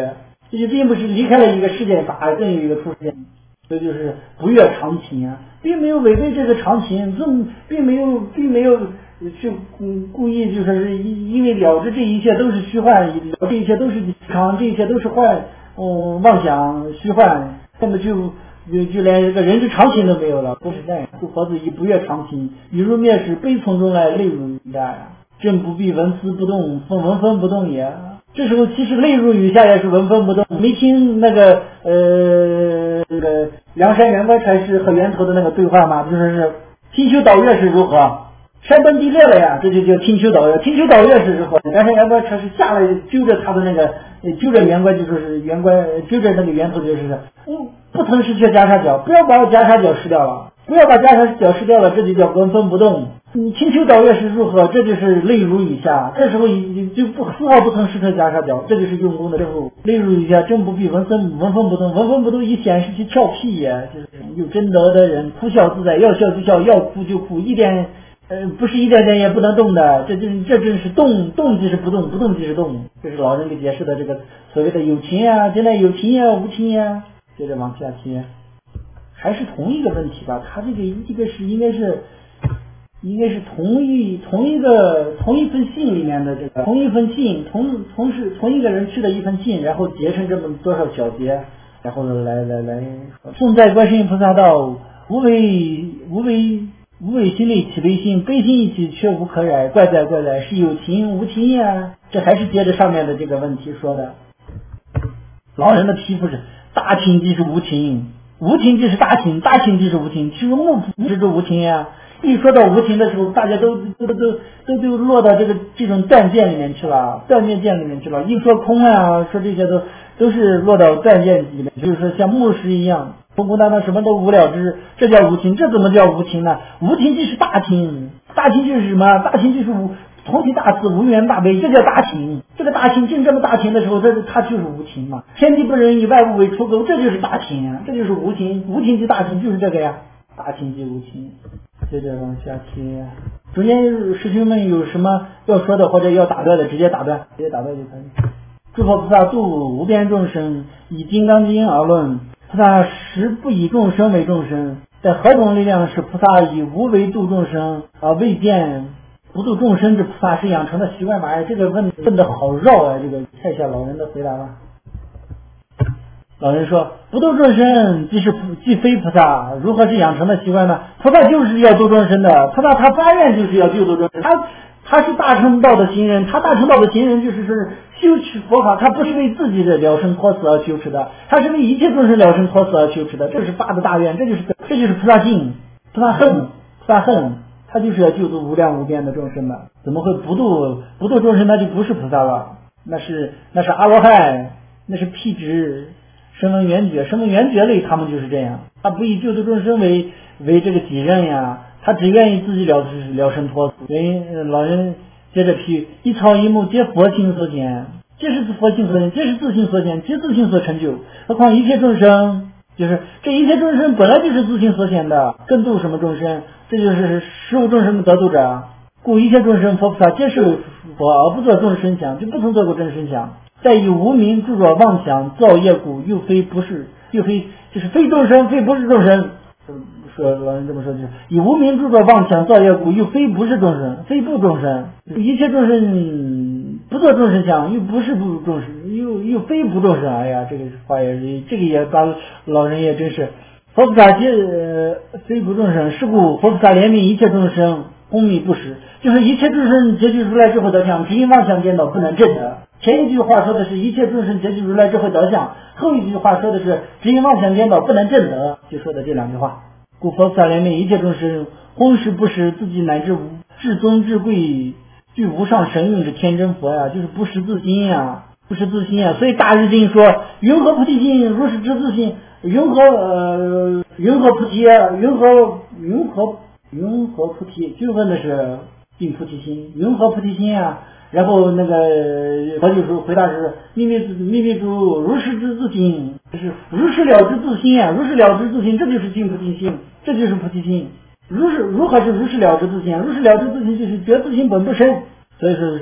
这就并不是离开了一个事件法，更有一个出现，这就是不越常情啊，并没有违背这个常情，并并没有并没有去嗯故意就是因为了知这一切都是虚幻，了这一切都是常，这一切都是幻，嗯妄想虚幻，那么就就就连这个人之常情都没有了，不是这样。故佛子以不越常情，语入灭时，悲从中来，泪如雨下呀。正不必纹丝不动，纹风不动也。这时候其实泪如雨下也是纹风不动。没听那个呃那个梁山元官禅师和源头的那个对话吗？就是是听秋倒月是如何？山崩地裂了呀，这就叫听秋倒月。听秋倒月是如何？梁山元官禅师下来揪着他的那个揪着元官，就说是元官揪着那个源头，就是嗯不曾失却袈裟角，不要把我袈裟角失掉了，不要把袈裟角失掉了，这就叫纹风不动。你听秋倒月是如何？这就是泪如雨下。这时候已就不丝毫不曾失退袈裟角，这就是用功的证悟。泪如雨下，正不必纹风纹风不动，纹风不动以显示其俏屁也。就是有真德的人，哭笑自在，要笑就笑，要哭就哭，一点呃不是一点点也不能动的。这真这真是动，动即是不动，不动即是动。这是老人给解释的这个所谓的有情啊，现在有情呀、啊，无情呀、啊。接着往下听，还是同一个问题吧。他这个这个是应该是。应该是同一同一个同一份信里面的这个同一份信，同同是同一个人吃的一份信，然后结成这么多少小节，然后来来来，颂在观世音菩萨道，无为无为无为心力起悲心，悲心一起却无可染，怪在怪在是有情无情呀。这还是接着上面的这个问题说的。老人的批复是大情即是无情，无情即是大情，大情即是无情，其实目不是无情呀。一说到无情的时候，大家都都都都都落到这个这种断见里面去了，断灭见里面去了。一说空啊，说这些都都是落到断见里面，就是说像木石一样，空空荡荡，什么都无了之，这叫无情。这怎么叫无情呢？无情即是大情，大情就是什么？大情就是无同体大慈，无缘大悲，这叫大情。这个大情正这么大情的时候，这它就是无情嘛。天地不仁，以外物为刍狗，这就是大情啊，这就是无情。无情即大情，就是这个呀，大情即无情。接着往下听，中间师兄们有什么要说的或者要打断的，直接打断，直接打断就可以。诸佛菩萨度无边众生，以金刚经而论，菩萨实不以众生为众生，在何种力量使菩萨以无为度众生，而未见不度众生之菩萨是养成的习惯吗？哎，这个问问的好绕啊！这个看一下老人的回答吧。老人说，不度众生即是即非菩萨，如何是养成的习惯呢？菩萨就是要度众生的，菩萨他发愿就是要救度众生，他他是大乘道的行人，他大乘道的行人就是是修持佛法，他不是为自己的了生脱死而修持的，他是为一切众生了生脱死而修持的，这是发的大愿，这就是这就是菩萨性，菩萨恨，菩萨恨，他就是要救度无量无边的众生的，怎么会不度不度众生？那就不是菩萨了，那是那是阿罗汉，那是辟支。声闻缘觉，声闻缘觉类他们就是这样，他不以救度众生为为这个己任呀，他只愿意自己了了生脱死。原因老人接着批，一草一木皆佛性所显，皆是佛性所显，皆是自性所显，皆自性所成就。何况一切众生，就是这一切众生本来就是自性所显的，更度什么众生？这就是十无众生的得度者。故一切众生佛菩萨皆是佛，而不做众生想，就不曾做过众生想。再以无名著作妄想造业故，又非不是，又非就是非众生，非不是众生。说老人这么说，就是以无名著作妄想造业故，又非不是众生，非不众生。一切众生不做众生想，又不是不众生，又又非不众生。哎呀，这个话也是，这个也把老人也真是。佛菩萨皆、呃、非不众生，是故佛菩萨怜悯一切众生，功密不实，就是一切众生结具如来智慧德相，只因妄想颠倒，不能证得。前一句话说的是一切众生结具如来智慧德相，后一句话说的是只因妄想颠倒，不能证得，就说的这两句话。故佛菩萨怜悯一切众生，弘实不实，自己乃至至尊至贵具无上神韵之天真佛呀，就是不识自心呀，不识自心呀。所以大日经说云何菩提心，如是知自心，云何呃云何菩提，云何云何云何菩提，就问的是定菩提心，云何菩提心呀？然后那个佛就说回答是秘密秘密主如是知自心，就是如是了知自心啊，如是了知自心，这就是定菩提心，这就是菩提心。如是如何是如是了知自心？如是了知自心就是觉自心本不生，所以说是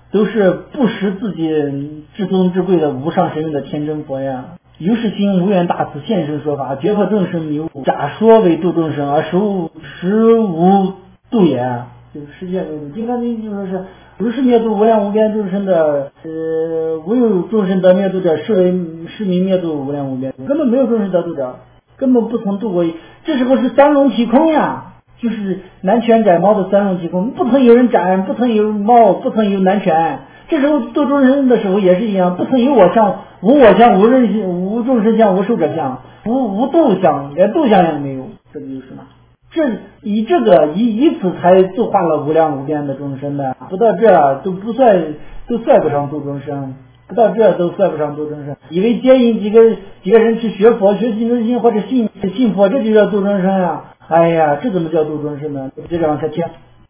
都是不识自己至尊至贵的无上神用的天真佛呀。由是心无缘大慈现身说法，觉破众生迷雾，假说为度众生，而实无实无度也。就是世界中金刚经就说是如是灭度无量无边众生的，呃，无有众生得灭度者，是为是名灭度无量无边，根本没有众生得度者，根本不曾度过。这时候是三龙体空呀，就是南拳斩猫的三龙体空，不曾有人斩，不曾有猫，不曾有南拳。这时候度众生的时候也是一样，不曾有我相，无我相，无人相，无众生相，无寿者相，无无度相，连度相也没有。这就是什么？这以这个以以此才度化了无量无边的众生的，不到这都不算，都算不上度众生，不到这都算不上度众生。以为接引几个几个人去学佛，学习中心或者信信佛，这就叫度众生啊！哎呀，这怎么叫度众生呢？接着往下听。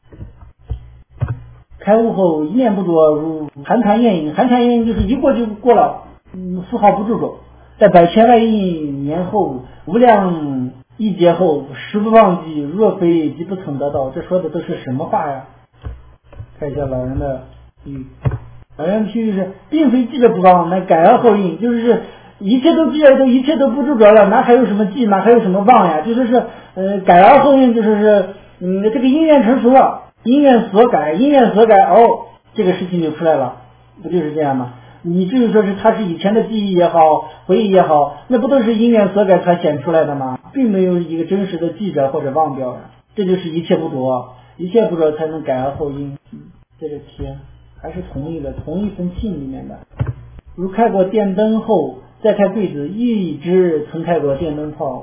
开悟后一念不着，如寒潭焰影，寒潭焰影就是一过就过了，嗯，丝毫不住着。在百千万亿年后，无量一劫后，实不忘记，若非即不曾得到。这说的都是什么话呀？看一下老人的譬喻。老人的譬喻是，并非记着不忘，乃改而后应，就是一切都记着，都一切都不住着了，哪还有什么记，哪还有什么忘呀？就说是呃改而后应，就是是嗯这个因缘成熟了，因缘所改，因缘所改，哦，这个事情就出来了，不就是这样吗？你至于说是它是以前的记忆也好，回忆也好，那不都是因缘所改才显出来的吗？并没有一个真实的记着或者忘掉呀。这就是一切不着，一切不着才能改而后应。嗯，这个题还是同一个同一封信里面的。如开过电灯后再开柜子，一知曾开过电灯泡。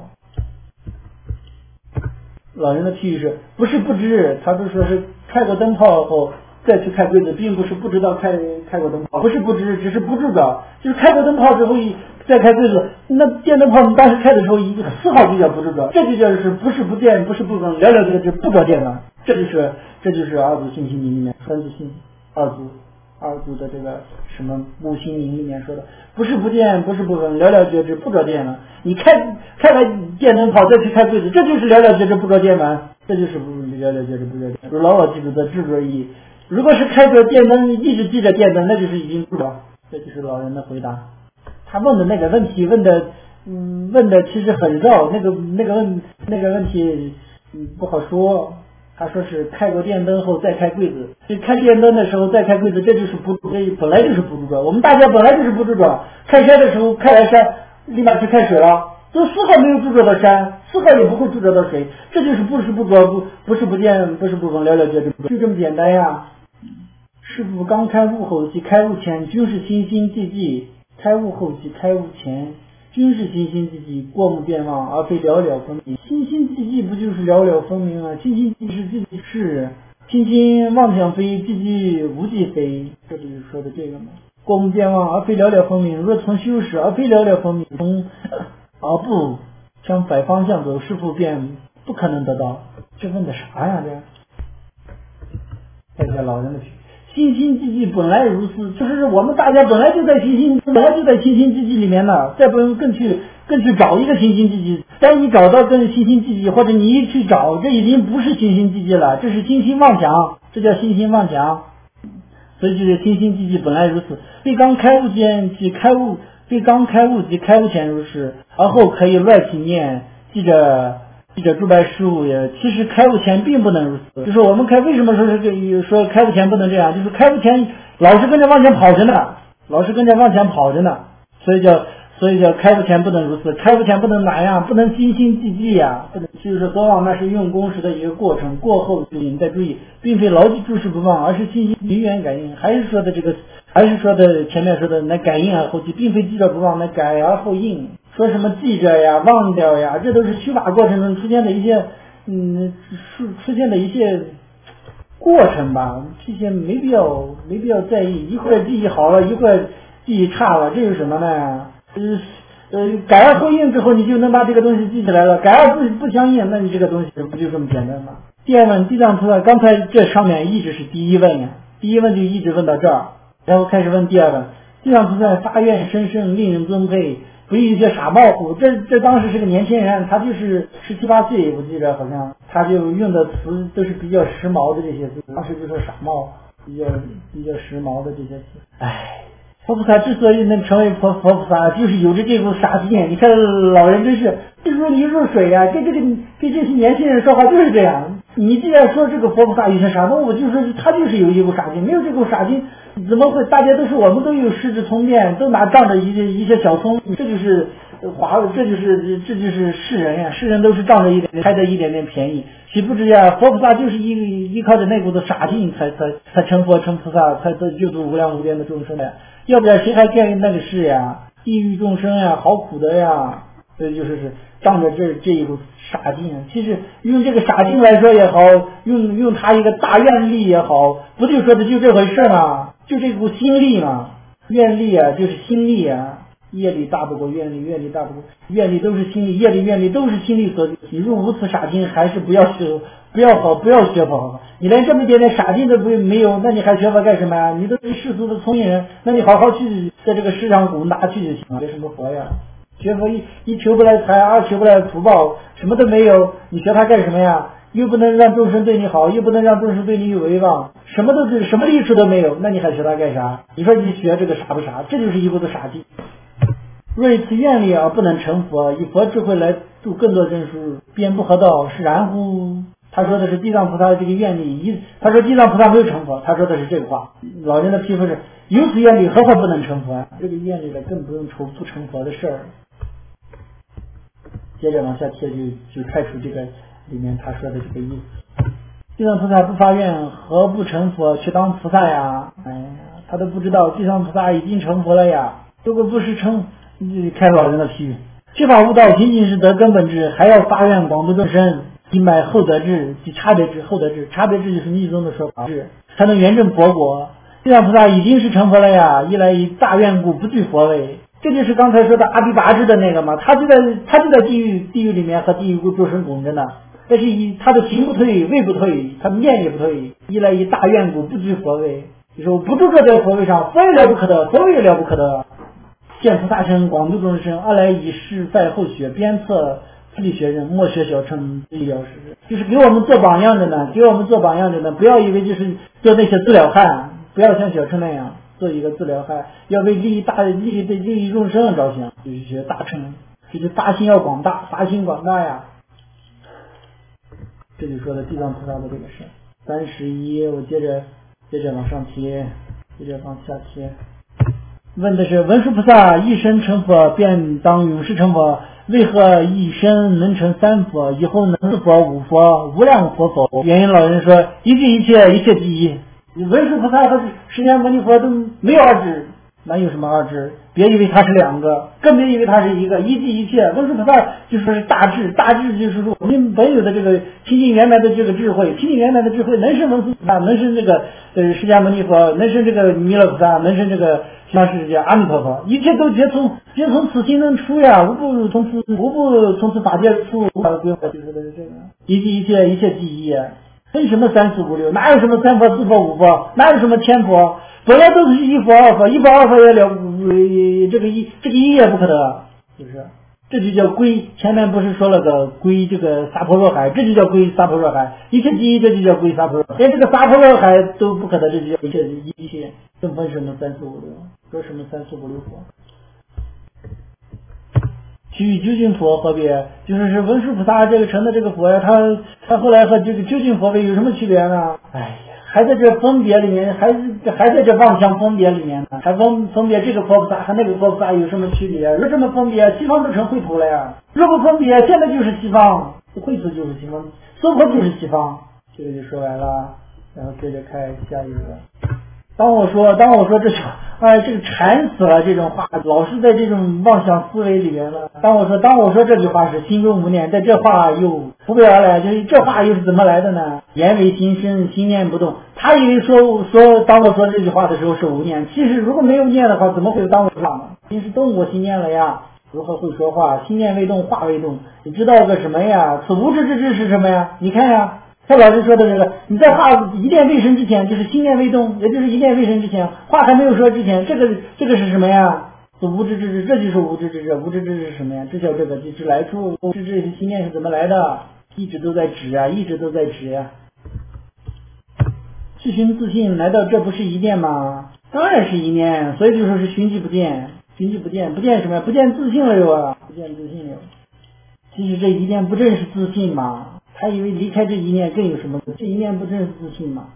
老人的譬喻是不是不知，他就说是开过灯泡后再去开柜子，并不是不知道开开过灯泡，不是不知，只是不住着。就是开过灯泡之后再开柜子，那电灯泡你当时开的时候一丝毫就叫不住着，这就叫是不是不见，不是不更，了了这个不着见了。这就是这就是二祖信心里面三祖信二祖二祖的这个什么五心灵里面说的，不是不见，不是不更，了了觉知不着见了。你开开完电灯泡再去开柜子，这就是了了觉知不着见吗？这就是不了了觉知不着见。如老老记住的执着意义。如果是开着电灯一直记着电灯，那就是已经不着。这就是老人的回答。他问的那个问题问的嗯问的其实很绕，那个那个问那个问题嗯不好说。他说是开过电灯后再开柜子，就开电灯的时候再开柜子，这就是不这本来就是不住着。我们大家本来就是不住着，开山的时候开来山立马去开水了，都丝毫没有住着的山，丝毫也不会住着的水，这就是不是不着，不不是不见，不是不更，了了觉知，就这么简单呀。师父刚开悟后及开悟前均是心心寂寂，开悟后及开悟前均是心心寂寂，过目便忘，而非了了分明。心心寂寂不就是了了分明啊？心心寂是寂寂是，心心妄想非，寂寂无寂非，这就是说的这个嘛。过目便忘，而非了了分明。若从修持，而非了了分明，从而不向反方向走，师父便不可能得到。这问的啥呀？这看一下老人的心心寂寂本来如此，就是我们大家本来就在心心，本来就在心心寂寂里面呢，再不用更去更去找一个心心寂寂。当你找到跟心心寂寂，或者你一去找，这已经不是心心寂寂了，这是心心妄想，这叫心心妄想。所以就是心心寂寂本来如此，非刚开悟间即开悟，非刚开悟即开悟前如是，而后可以乱起念，记着。记着诸白事物也，其实开悟前并不能如此。就是我们开为什么说是这说开悟前不能这样？就是开悟前老是跟着往前跑着呢，老是跟着往前跑着呢，所以叫所以叫开悟前不能如此。开悟前不能哪样？不能心心寂寂呀，不能就是所往那是用功时的一个过程，过后就你再注意，并非牢记注视不忘，而是心心随缘感应。还是说的这个，还是说的前面说的那感应而后记，并非记着不忘，那改而后应。说什么记着呀忘掉呀，这都是驱法过程中出现的一些嗯出出现的一些过程吧，这些没必要没必要在意。一会儿记忆好了，一会儿记忆差了，这是什么呢？呃呃改而后应之后，你就能把这个东西记起来了。改而不不相应，那你这个东西不就这么简单吗？第二问，地藏菩萨，刚才这上面一直是第一问呀，第一问就一直问到这儿，然后开始问第二问。地藏菩萨发愿深深，令人尊佩。不一些傻帽虎，这这当时是个年轻人，他就是十七八岁，我记得好像他就用的词都是比较时髦的这些字，当时就说傻帽。 比较比较时髦的这些词。唉，佛菩萨之所以能成为佛佛菩萨，就是有着这股傻劲。你看老人真是一如泥如水呀、啊，跟这个跟这些年轻人说话就是这样。你既然说这个佛菩萨有些傻，那我就说他就是有一股傻劲，没有这股傻劲，怎么会？大家都是我们都有十指聪辩，都拿仗着一些一些小聪，这就是华，这就是这就是世人呀，世人都是仗着一点开的一点点便宜。岂不知呀，佛菩萨就是依依靠着那股子傻劲才才才成佛成菩萨，才得救度无量无边的众生呀。要不然谁还干那个事呀？地狱众生呀，好苦的呀。所以就是是仗着这这一股傻劲，其实用这个傻劲来说也好，用用他一个大愿力也好，不就说的就这回事吗？就这股心力嘛，愿力啊，就是心力啊。业力大不过愿力，愿力大不过愿力，都是心力，业力愿力都是心力所致。你若无此傻劲，还是不要学，不要好，不要学佛。你连这么一点点傻劲都不没有，那你还学佛干什么呀？你都是世俗的聪明人，那你好好去在这个世上滚打去就行了，学什么佛呀？学佛一一求不来财，二求不来福报，什么都没有，你学它干什么呀？又不能让众生对你好，又不能让众生对你有威望，什么都是什么利处都没有，那你还学它干啥？你说你学这个傻不傻？这就是一股子傻劲。若以此愿力而不能成佛，以佛智慧来度更多人数，便不合道，是然乎？他说的是地藏菩萨的这个愿力，一他说地藏菩萨没有成佛，他说的是这个话。老人的批复是有此愿力，何况不能成佛？这个愿力呢，更不用愁不成佛的事儿。接着往下贴就就开出这个里面他说的这个意思。地藏菩萨不发愿，何不成佛去当菩萨呀？哎呀，他都不知道地藏菩萨已经成佛了呀。如果不是成，开老人的批语，缺乏悟道，仅仅是得根本智，还要发愿广度众生，即买后得智及差别智，后得智，差别智就是密宗的说法，智才能圆证佛果。地藏菩萨已经是成佛了呀，一来以大愿故不惧佛位。这就是刚才说的阿毗跋致的那个嘛，他就在他就在地狱地狱里面和地狱众生拱着呢，但是以他的行不退，位不退，他的念也不退，一来以大愿故不惧佛位，就是我不住坐在佛位上，佛也了不可得，佛位也了不可得。见菩萨身广度众生，二来以示范后学，鞭策自力学人，莫学小乘医疗师，就是给我们做榜样的呢，给我们做榜样的呢，不要以为就是做那些治疗汉，不要像小乘那样做一个治疗汉，要为利益大利益的利益众生着想，就是学大乘，就是发心要广大，发心广大呀。这就说的地藏菩萨的这个事。三十一，我接着接着往上贴，接着往下贴。问的是文殊菩萨一生成佛，便当永世成佛，为何一生能成三佛，以后能四佛五佛无量佛否？原因老人说一即一切，一切即一。文殊菩萨和释迦牟尼佛都没有二智，哪有什么二智？别以为他是两个，更别以为他是一个，一即一切。文殊菩萨就说是大智，大智就是说我们本有的这个清净圆满的这个智慧，清净圆满的智慧能生文殊菩萨，能生这个呃释迦牟尼佛，能生这个弥勒菩萨，能生这个像是这阿弥陀佛，一切都皆从皆从此心中出呀，无不从此无不从此法界出，无法归化，就说的是这个一即一切，一切即一。分什么三四五六？哪有什么三佛四佛五佛？哪有什么千佛？本来都是一佛二佛，一佛二佛也了，这个一这个一也不可得，是不是？这就叫归。前面不是说了个归这个萨婆若海，这就叫归萨婆若海。一切即一，这就叫归萨婆若海。连这个萨婆若海都不可得，这就叫一切一切。更分什么三四五六？说什么三四五六佛？其与究竟佛何别？就是是文殊菩萨这个成的这个佛呀，他他后来和这个究竟佛位有什么区别呢？哎呀，还在这分别里面，还还在这妄想分别里面呢，还分分别这个佛菩萨和那个佛菩萨有什么区别？若这么分别，西方都成秽土了呀！若不分别，现在就是西方，秽土就是西方，娑婆就是西方。这个就说完了，然后接着看下一个。当我说当我说这种哎这个馋死了这种话，老是在这种妄想思维里面了。当我说当我说这句话时，心中无念，但这话又不会而来，就是这话又是怎么来的呢？言为心生，心念不动。他以为说说当我说这句话的时候是无念，其实如果没有念的话，怎么会有当我说话呢？心是动过心念了呀，如何会说话？心念未动，话未动，你知道个什么呀？此无知之知是什么呀？你看呀，他老师说的这个，你在话一念未生之前，就是心念未动，也就是一念未生之前，话还没有说之前，这个这个是什么呀？无知之知，这就是无知之知。无知之知是什么呀？这叫这个知来处。无知之知心念是怎么来的？一直都在指啊，一直都在指呀、啊。 自寻自信，难道这不是一念吗？当然是一念，所以就说是寻迹不见，寻迹不见，不见什么呀？不见自信了又啊，不见自信了。其实这一念不正是自信吗？他以为离开这一念更有什么？这一念不正是自信吗？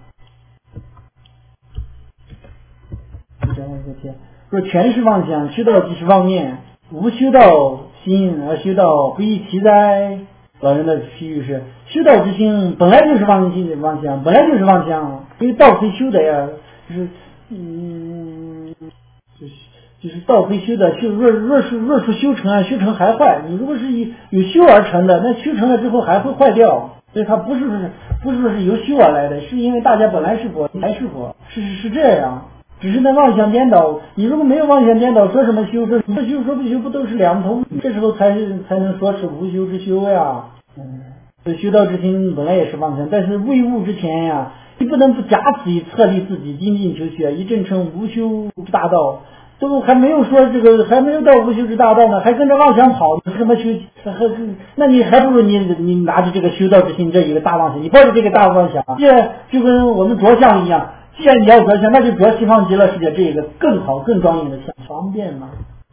说全是妄想，修道即是妄念，无修道心而修道不亦其哉？老人的譬喻是，修道之心本来就是妄心妄想，本来就是妄想，因为道非修的呀，就是嗯，就是就是道非修的，修若若是若是修成啊，修成还坏。你如果是有有修而成的，那修成了之后还会坏掉，所以它不是不是说是由修而来的，是因为大家本来是佛，还是佛，是是是这样。只是那妄想颠倒，你如果没有妄想颠倒，说什么修，说什么修，说不修，不都是两头？这时候才是才能说是无修之修呀。嗯，所以修道之心本来也是妄想，但是未悟之前呀，你不能不假此以策立自己，精进求学，以证成无修之大道。都还没有说这个，还没有到无修之大道呢，还跟着妄想跑，什么修？还那你还不如你你拿着这个修道之心这一个大妄想，你抱着这个大妄想，这就跟我们着相一样。既然你要着相，那就着西方极乐世界这一个更好更庄严的相，方便吗？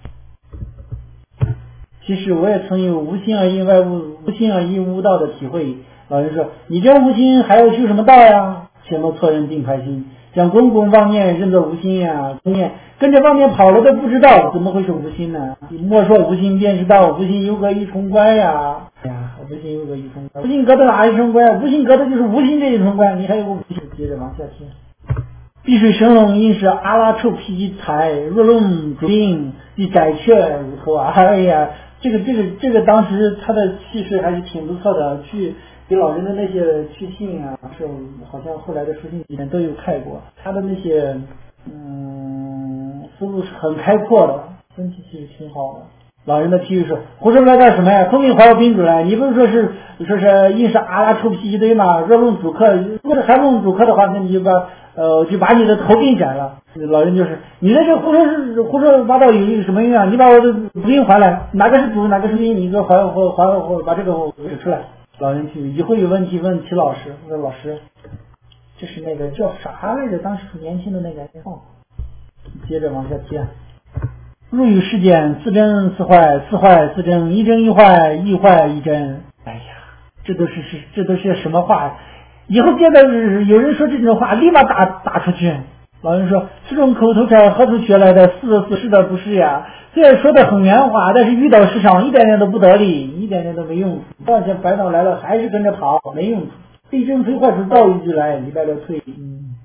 其实我也曾有无心而因外悟，无心而因悟道的体会。老人说，你这无心还要修什么道呀？切莫错认定牌心，将滚滚妄念认作无心呀，念跟着妄念跑了都不知道，怎么会是无心呢？莫说无心便是道，无心犹隔一重关呀！哎呀，无心犹隔一重关，无心隔的哪一重关？无心隔的就是无心这一重关，你还有个无心，接着往下听。碧水神龙应是阿拉臭披吉财，若龙主兵以改却如何啊？哎呀，这个这个这个当时他的气势还是挺不错的，去给老人的那些去信啊，是好像后来的书信里面都有看过，他的那些嗯思路是很开阔的，身体其实挺好的。老人的譬喻是，胡说来干什么呀？聪明还要宾主来，你不是说是说是应是阿拉臭皮一堆吗？若论主客，如果是还论主客的话，那你就把呃就把你的头给斩了。老人就是你在这胡说是胡说八道有一个什么用啊？你把我的主音还来，哪个是主哪个是宾，你给我还还还还把这个指出来。老人去以后有问题问齐老师，问老师，这是那个叫啥来着？当时年轻的那个哦，接着往下接。入于事件，自真自坏，自坏自真，一真一坏，一坏一真。哎呀，这都是是这都是什么话？以后见到有人说这种话，立马打打出去。老人说，这种口头禅何处学来的？是的是，是的不是呀。虽然说的很圆滑，但是遇到事上一点点都不得力，一点点都没用。况且烦恼来了，还是跟着跑，没用处。非真非坏处道一句来，礼拜六退。嗯，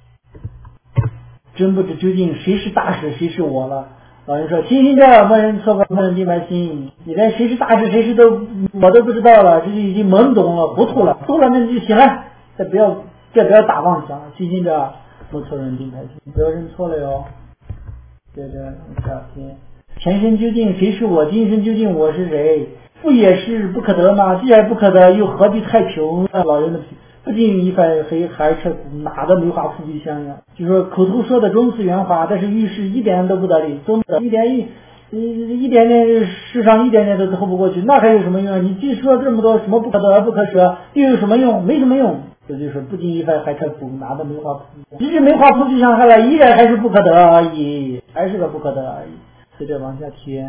真不知究竟谁是大师，谁是我了。老人说，心心照，莫人错怪，莫人定白心。你连谁是大师，谁是都我都不知道了，这就已经懵懂了，糊涂了，糊涂了，那你就行了。再不要，再不要打妄想，心心照，莫错人定白心，不要认错了哟。接着下篇，前身究竟谁是我？今生究竟我是谁？不也是不可得吗？既然不可得，又何必太求呢？老人的不仅一番黑还彻骨，哪个梅花扑鼻香呀？就说口头说的中似圆滑，但是遇事一点都不得力，都一点一一点点世上一点点都透不过去，那还有什么用啊？你既说这么多什么不可得不可舍，又有什么用？没什么用。这就是不仅一番还彻骨，哪个梅花扑鼻，即使梅花扑鼻香下来，依然还是不可得而已，还是个不可得而已。接着往下贴。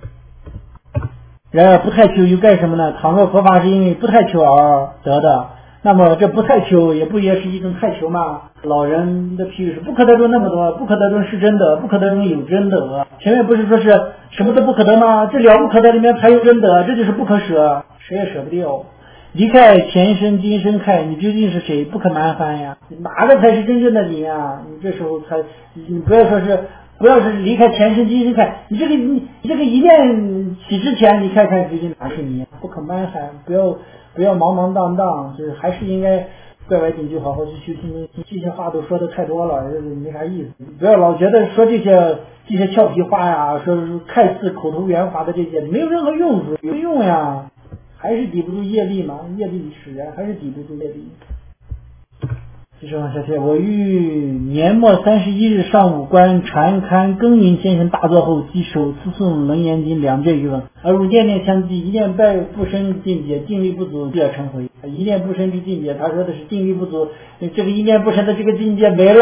然而不太求又干什么呢？倘若佛法是因为不太求而得的，那么这不太求也不也是一种太求吗？老人的譬喻是，不可得中那么多，不可得中是真的，不可得中有真德。前面不是说是什么都不可得吗？这了不可得里面还有真德，这就是不可舍，谁也舍不掉。离开前身今生看，你究竟是谁？不可蛮翻呀，哪个才是真正的你啊？你这时候才，你不要说是不要是离开前身今生看，你这个你这个一念起之前，你看看究竟哪是你？不可蛮翻，不要不要茫茫荡荡，就是还是应该怪外定就好好去修心。这些话都说的太多了，没啥意思。不要老觉得说这些这些俏皮话呀，说是看似口头圆滑的这些，没有任何用处，有用呀。还是抵不住业力嘛，业力使然，还是抵不住业力。继续往下贴，我于年末三十一日上午观禅堪耕耘先生大作后，即首次诵楞严经两卷余文，而汝念念相继，一念拜不生境界，尽力不足，必要成回。 一念不生之境界，他说的是定力不足，这个一念不生的这个境界没了。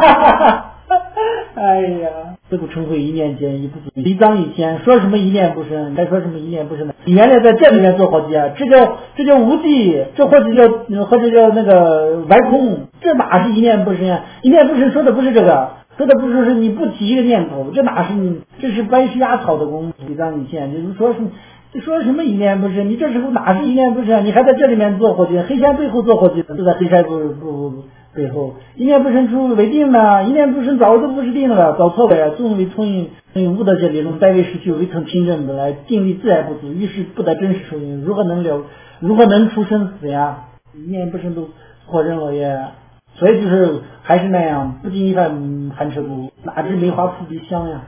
哎呀，自古成慧一念间，一不足。离脏以前说什么一念不生，还说什么一念不生呢？你原来在这里面做伙计啊，这叫这叫无际，这或者叫或者叫那个歪空，这哪是一念不生啊？一念不生说的不是这个，说的不是说你不提一个念头，这哪是你？这是白石压草的功夫。离脏以前就是说是。你说什么一念不生？你这时候哪是一念不生？你还在这里面做伙计，黑山背后做伙计，就在黑山不不不背后。一念不生出为定了，一念不生早都不是定了，早错了。纵为聪颖聪悟的这理论，代为失去，未曾听证，本来定力自然不足，于是不得真实受用，如何能了？如何能出生死呀？一念不生都错认了耶。所以就是还是那样，不经一番寒彻骨，哪知梅花扑鼻香呀？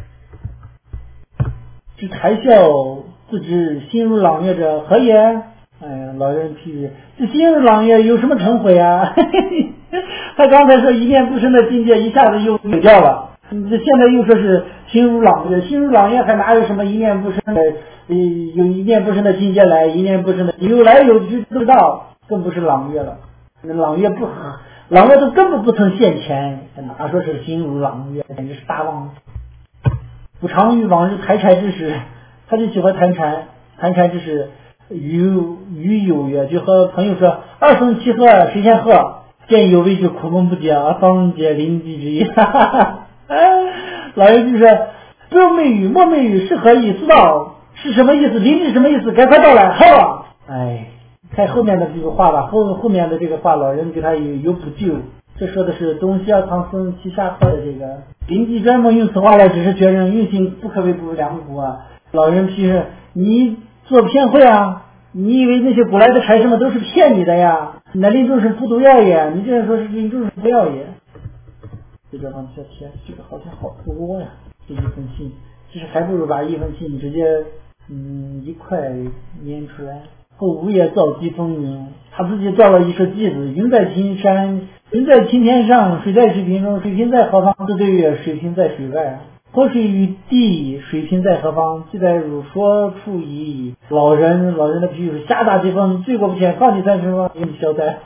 知谈笑自知心如朗月者何也？哎呀，老人譬喻，这心如朗月有什么成悔啊？他刚才说一念不生的境界，一下子又毁掉了。这现在又说是心如朗月，心如朗月还哪有什么一念不生的？有一念不生的境界来，一念不生的有来有去不知道，更不是朗月了。那朗月不好，朗月都根本不曾现前，哪说是心如朗月？简直是大妄。不常于往日谈禅之时，他就喜欢谈禅，谈禅之时与与有曰，就和朋友说二僧齐喝，谁先喝？见有为就苦闷不解，方解临机之意。老人就说不用媚语，莫媚语是何意？知道是什么意思？临机什么意思？赶快到来，好。哎，看后面的这个话吧，后后面的这个话，老人给他有有补救。这说的是东西要唐僧齐下课的这个临机专门用此话来只是确认运行不可谓不良苦啊。老人批示你做骗会啊，你以为那些古来的禅师们都是骗你的呀？那临终是不毒药也，你这样说是临终是不药也。这个往下贴，这个好像好多呀，这一封信其实还不如把一封信直接嗯一块粘出来。后吴也造机风云，他自己造了一首偈子，云在青山，云在青天上，水在水瓶中，水瓶在何方？自对曰水瓶在水外。河水与地，水瓶在何方？即在汝说处矣。老人老人的譬喻是下大疾风，罪过不浅，放你三十万，给你消灾。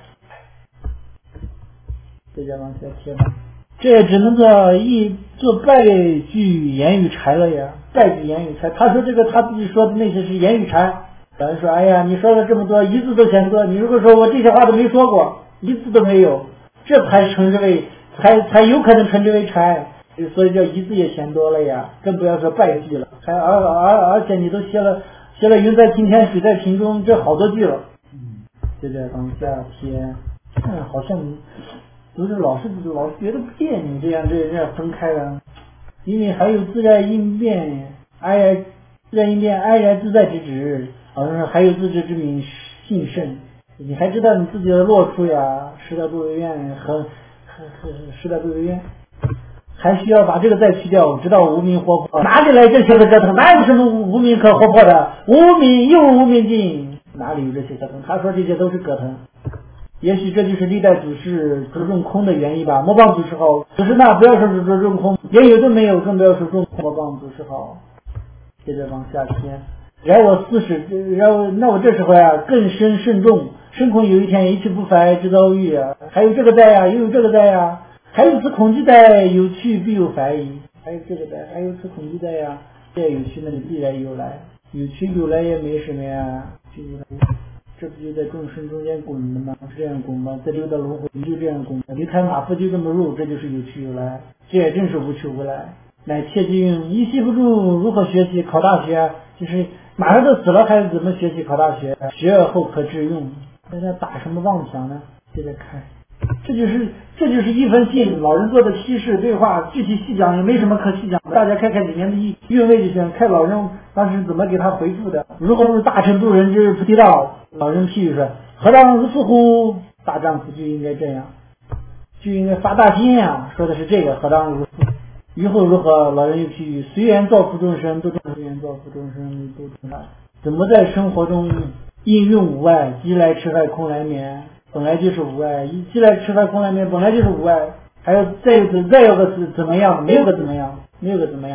这家往下贴吧，这也只能做一做败句言语禅了呀，败句言语禅。他说这个他自己说的那些是言语禅。有人说哎呀，你说了这么多，一字都嫌多，你如果说我这些话都没说过，一字都没有，这才称之为才才有可能称之为禅，所以叫一字也嫌多了呀，更不要说败句了。还而而而且你都写了写了云在青天，水在瓶中，这好多句了。嗯，接着往下贴，嗯，好像不是老是老是觉得别扭，这样这样分开了，因为还有自然应变，安然自然应变，安然自在之旨。好像是还有自知之明，信甚。你还知道你自己的落处呀？实在不为愿，和和和实在不为愿，还需要把这个再去掉，知道无名活泼，哪里来这些个折腾？哪有什么无名可活泼的？无名又无名尽，哪里有这些折腾？他说这些都是葛腾。也许这就是历代祖师着重空的原因吧。莫帮祖师好，祖师那不要说是着重空，连有都没有，更不要说重空。莫帮祖师好。接着往下贴。然我四十，然后那我这时候呀、啊、更深慎重，深恐有一天一去不返之遭遇啊，还有这个在呀、啊，又有这个在呀、啊，还有此恐惧在，有去必有返矣，还有这个在，还有此恐惧在呀、啊，这有去那里必然有来，有去有来也没什么呀，就有来，这不就在众生中间滚的吗？是这样滚吗？在六道轮回就这样滚，离开马腹就这么入，这就是有去有来，这也正是无去无来。乃切记用，一息不住，如何学习考大学？就是马上都死了，还怎么学习考大学？学而后可致用。大家打什么妄想呢？接着看，这就是这就是一封信，老人做的批示对话，具体细讲也没什么可细讲的，大家看看里面的意韵味就行。看老人当时怎么给他回复的。如何入大乘度人之菩提道？老人譬喻说：何当如此乎？大丈夫就应该这样，就应该发大心呀、啊。说的是这个，何当如此？于后如何？老人又譬喻：随缘造福众生，都随缘造福众生，都重来。怎么在生活中应用无碍？饥来吃饭，空来眠，本来就是无碍；饥来吃饭，空来眠，本来就是无碍。还有再有再有个怎么样？没有个怎么样？没有个怎么样？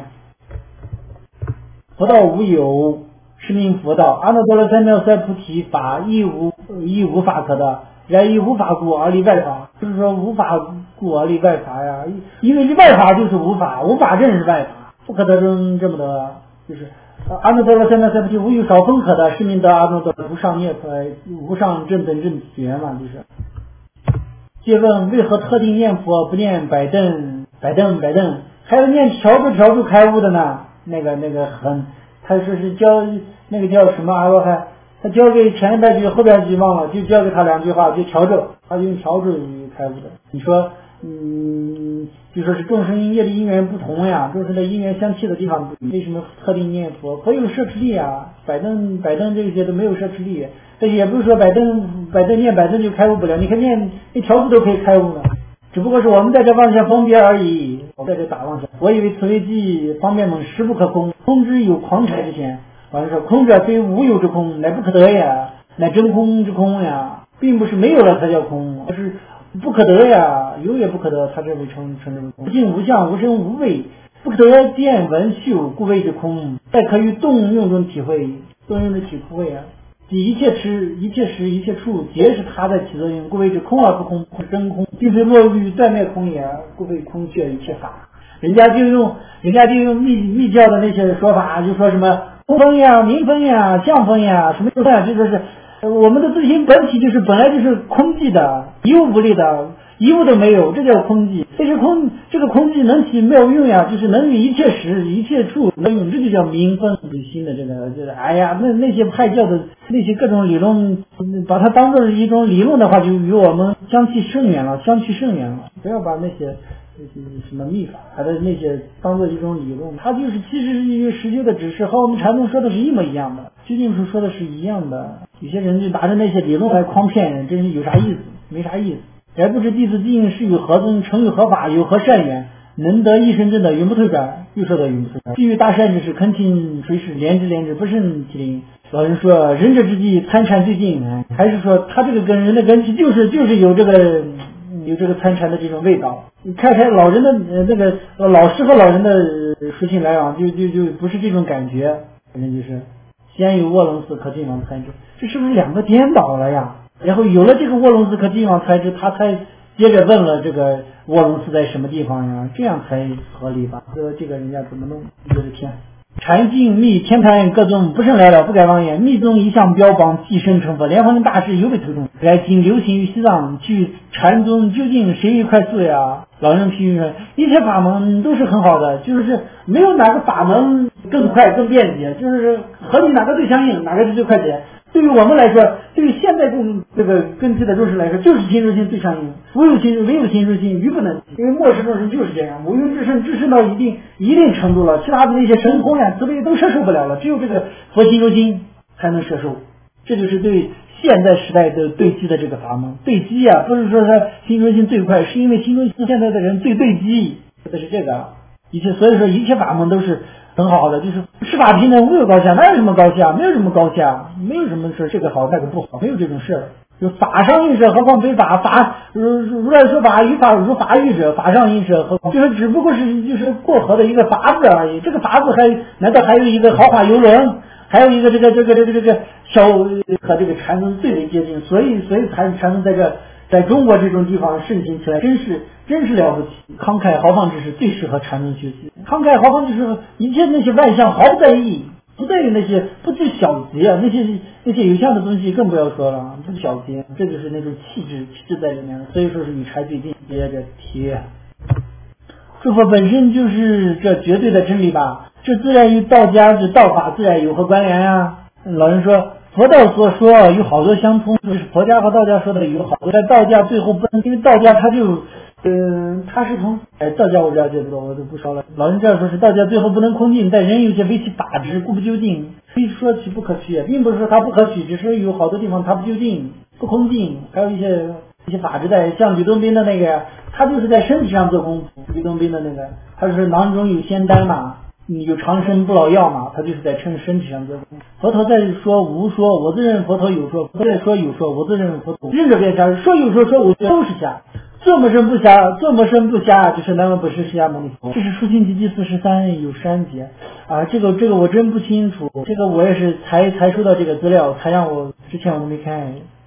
佛道无有，是名佛道。阿耨多罗三藐三菩提法亦无一无法可得，然一无法故而立外法，就是说无法故而立外法呀，因为这外法就是无法，无法正是外法，不可得中这么得，就是阿耨多罗三藐三菩提，无有少分可得，是名得阿耨多罗无上涅槃，无上正等正觉嘛，就是。借问为何特定念佛不念百灯百灯百灯，还有念调住调住开悟的呢？那个那个很，他说是教那个叫什么阿罗汉，他教给前半句后边句忘了，就教给他两句话，就调住，他就用调住开悟的。你说，嗯，就说是众生业力因缘不同呀，众生的因缘相契的地方不，为什么特定念佛？佛有摄持力啊，百灯百灯这些都没有摄持力。但是也不是说百灯百灯念百灯就开悟不了，你看念一条路都可以开悟呢，只不过是我们在这妄想分别而已，我在这打妄想。我以为此为即方便猛实不可空，空之有狂柴之嫌。完了说空者非无有之空，乃不可得呀，乃真空之空呀，并不是没有了才叫空，而是不可得呀，有也不可得，它这为称称之为空。无境无相无声无味，不可得见闻嗅，故谓之空。再可于动用中体会，动用的体会啊。即一切时一切时一切处皆是它在起作用，故谓之空而不空，是真空，并非落于断灭空也，故谓空却一切法。人家就用人家就用密密教的那些说法，就说什么空分呀、明分呀、相分呀，什么都呀，就说是我们的自性本体就是本来就是空寂的，一物不立的，一物都没有，这叫空寂。这是空，这个空寂能起妙用呀，就是能与一切时、一切处能用，这就叫明分理心的这个，就是哎呀，那那些派教的那些各种理论，把它当做是一种理论的话，就与我们相去甚远了，相去甚远了。不要把那些那些什么秘法，还的那些当做一种理论，它就是其实是一个实修的指示，和我们禅宗说的是一模一样的，究竟是说的是一样的。有些人就拿着那些理论来诓骗人，真是有啥意思？没啥意思。然不知弟子进是与何宗，成与何法，有何善缘，能得一生正的永不退转，又说的永不退转。至于大善之事，恳请垂视，连之连之，不胜其灵。老人说仁者之际参禅最近，还是说他这个跟人的根基就是就是有这个有这个参禅的这种味道。你看看老人的呃那个老师和老人的属性来往，就就就不是这种感觉，反正就是先有卧龙寺可进往参之，这是不是两个颠倒了呀？然后有了这个卧龙寺可进往参之，他才接着问了这个卧龙寺在什么地方呀？这样才合理吧？这这个人家怎么弄？我的天！禅境密天坛各宗不胜来了，不敢妄言。密宗一向标榜寄生成佛，莲花大师犹被推崇。来今流行于西藏，去禅宗究竟谁快速呀？老人批评说，一切法门都是很好的，就是没有哪个法门更快更便捷，就是和你哪个最相应，哪个是最快捷。对于我们来说，对于现在共这个根基的众生来说，就是心中心最相应。无有心，唯有心中心，愚不能。因为末世众生就是这样，无有至圣，至圣到一定一定程度了，其他的那些神通呀、慈悲都摄受不了了，只有这个佛心中心才能摄受。这就是对现在时代的对机的这个法门。对机啊，不是说他心中心最快，是因为心中心现在的人最对机，说的是这个。一切，所以说一切法门都是很好的，就是是法平等，无有高下，哪有什么高下？没有什么高下，没有什么说这个好那个不好，没有这种事儿。就法上应舍，何况非法？法如如来说法，于法如法欲者，法上应舍，何况就是只不过是就是过河的一个法子而已。这个法子还难道还有一个豪华游轮？还有一个这个这个这个这个小和这个禅宗最为接近，所以所以禅禅宗在这在中国这种地方盛行起来，真是真是了不起。慷慨豪放之士最适合禅宗学习。慷慨豪放之士，一切那些外相毫不在意，不在于那些不拘小节啊，那些那些有相的东西更不要说了，不拘小节，这就是那种气质气质在里面了。所以说是与禅最近。接着提，诸佛本身就是这绝对的真理吧？这自然与道家之道法自然有何关联呀？老人说，佛道所说有好多相通，就是佛家和道家说的有好多，在道家最后不能，因为道家他就，嗯、呃，他是从，哎，道家我了解不多，我就不说了。老人这样说是道家最后不能空尽，但人有些为其法执，故不究竟。可以说其不可取，并不是说他不可取，只是有好多地方他不究竟，不空尽，还有一些一些法执在，像吕洞宾的那个，他就是在身体上做功夫。吕洞宾的那个，他是囊中有仙丹嘛。有长生不老药嘛，他就是在趁身体上做。佛陀在说无说，我自认佛陀有说；佛陀在说有说，我自认佛陀任者便瞎，说有说说无说都是瞎。做么生不瞎，做么生不瞎，就是南无本师释迦牟尼佛。这是书信集记四十三有删节啊，这个这个我真不清楚，这个我也是才才收到这个资料，才让我之前我都没看。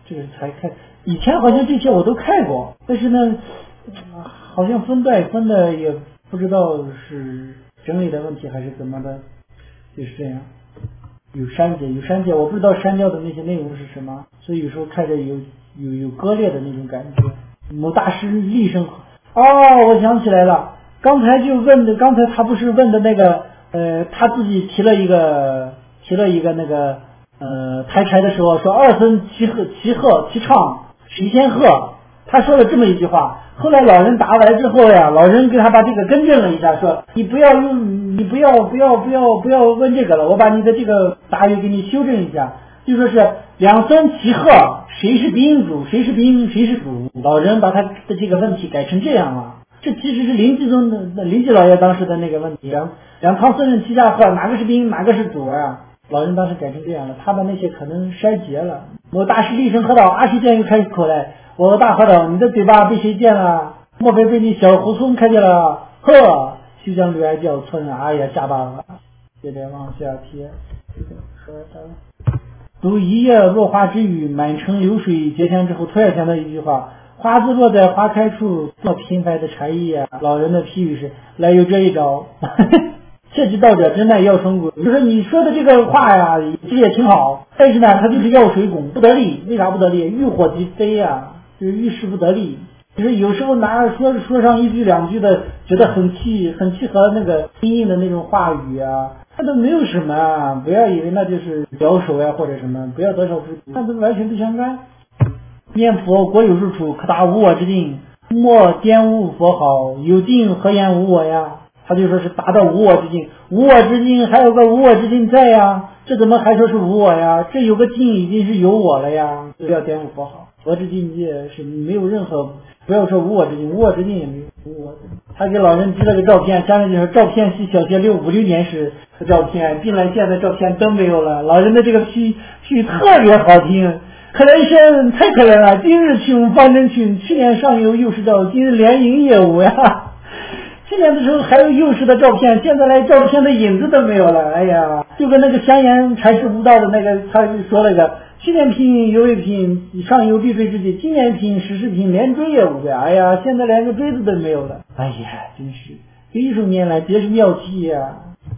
这个才看，以前好像这些我都看过，但是呢，好像分段分的也不知道是整理的问题还是怎么的，就是这样。有删减，有删减，我不知道删掉的那些内容是什么，所以有时候看着有有有割裂的那种感觉。某大师厉声，哦，我想起来了，刚才就问的，刚才他不是问的那个，呃，他自己提了一个提了一个那个呃抬柴的时候说二僧齐贺齐贺齐唱谁先贺，他说了这么一句话。后来老人答来之后呀，老人给他把这个更正了一下，说你不要用，你不要不要不要不要问这个了，我把你的这个答语给你修正一下，就说是两僧齐贺，谁是宾主，谁是宾，谁是主。老人把他的这个问题改成这样了，这其实是临济宗的临济老爷当时的那个问题，两两唐僧人齐下贺，哪个是宾，哪个是主啊？老人当时改成这样了，他把那些可能筛节了。我大师厉声喝道：“阿西见又开口来。”我大喝道：“你的嘴巴被谁见了？莫非被你小胡松看见了？”呵，休将驴儿叫村，哎呀，下巴了。接着往下贴，说的读一夜落花之雨，满城流水结天之后，突然想到一句话：花自落在花开处，多平凡的禅意啊！老人的批语是：来有这一招。切记道者真乃药虫鬼，就是你说的这个话呀，这也挺好，但是呢，它就是药水拱，不得力。为啥不得力？欲火即飞呀。就是遇事不得力，就是有时候拿说说上一句两句的，觉得很契很契合那个音译的那种话语啊，它都没有什么啊，不要以为那就是表手呀或者什么，不要得手之那都完全不相干。念佛国有入处，可达无我之境，莫颠误佛好，有境何言无我呀？他就说是达到无我之境，无我之境还有个无我之境在呀，这怎么还说是无我呀？这有个境已经是有我了呀，不要颠误佛好。佛之境界是没有任何，不要说无我之境，无我之境也没有无我之境。他给老人寄了个照片，下面就是照片系小学六五六年时的照片，并来现在照片都没有了。老人的这个批批特别好听，可怜生太可怜了，今日穷方真穷，去年上有幼时照，今日连营业无呀。去年的时候还有幼时的照片，现在连照片的影子都没有了。哎呀，就跟那个香言禅师悟道的那个，他就说了个。去年品犹未品，上有必追之际，今年品时事品连追也无呀！哎呀，现在连个锥子都没有了。哎呀，真是一数年来皆是妙题呀！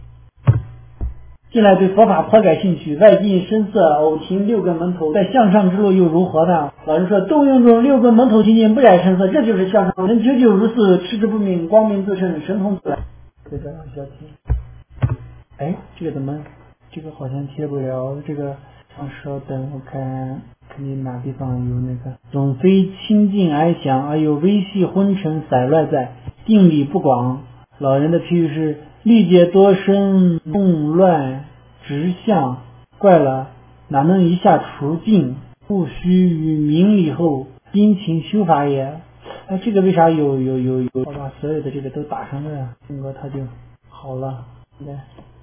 近来对佛法颇感兴趣，外近深色，偶听六根门头，在向上之路又如何呢？老人说，动用中六根门头清净，不染声色，这就是向上。人久久如是，持之不明，光明自身，神通自来。这个让小听。哎，这个怎么？这个好像贴不了这个。稍等，我看看你哪地方有那个总非清净哀响，而有微细昏沉散乱在，定理不广。老人的譬喻是历劫多生动乱直相，怪了，哪能一下除尽？不须于明理后殷勤修法也。哎，这个为啥有有有有？我把所有的这个都打上了，风格它就好了。来。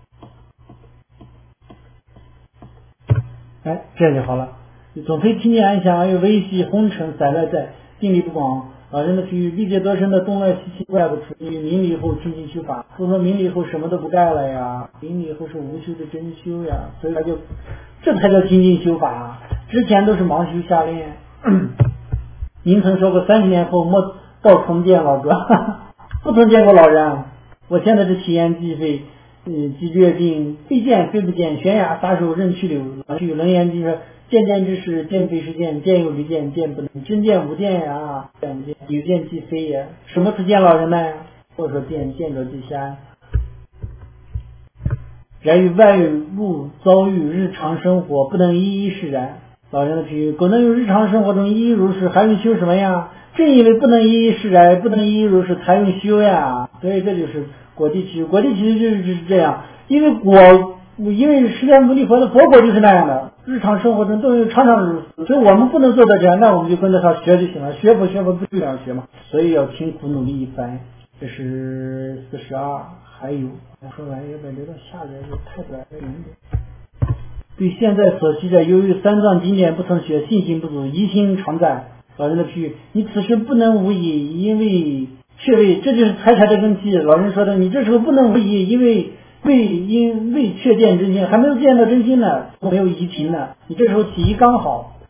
哎，这样就好了。总非听见安详，而又微细红尘散乱在，定力不广。老人的譬喻，历劫多生的动乱习气怪不出，因为明理后清净修法。不说明理后什么都不干了呀，明理后是无修的真修呀，所以他就这才叫清净修法。之前都是盲修下练。您曾说过三十年后莫到重见老哥，不曾见过老人。我现在是体验计费。嗯，即决定非见非不见，悬崖撒手任去留。去楞严经说，见见之事，见非是见，见有离见，见不能真见无见呀，见不见有见即非呀。什么是见老人呢？或者说见见者即瞎。然于外物遭遇日常生活，不能一一释然。老人的譬喻，果能有日常生活中一一如是，还用修什么呀？正因为不能一一释然，不能一一如是，才用修呀。所以这就是果地其实，果地其实就是就是这样，因为果，因为释迦牟尼佛的佛果就是那样的，日常生活中都有常常如此，所以我们不能做到这样，那我们就跟着他学就行了，学佛学佛不就这样学吗？所以要勤苦努力一番。这是四十二，还有说完要不要留到下边，就太短了。对现在所习者，由于三藏经典不曾学，信心不足，疑心常在。老人的譬喻，你此时不能无疑，因为却为，这就是财产的根基。老人说的，你这时候不能无疑，因为未因未确见真心，还没有见到真心呢，没有疑情呢。你这时候起疑刚好，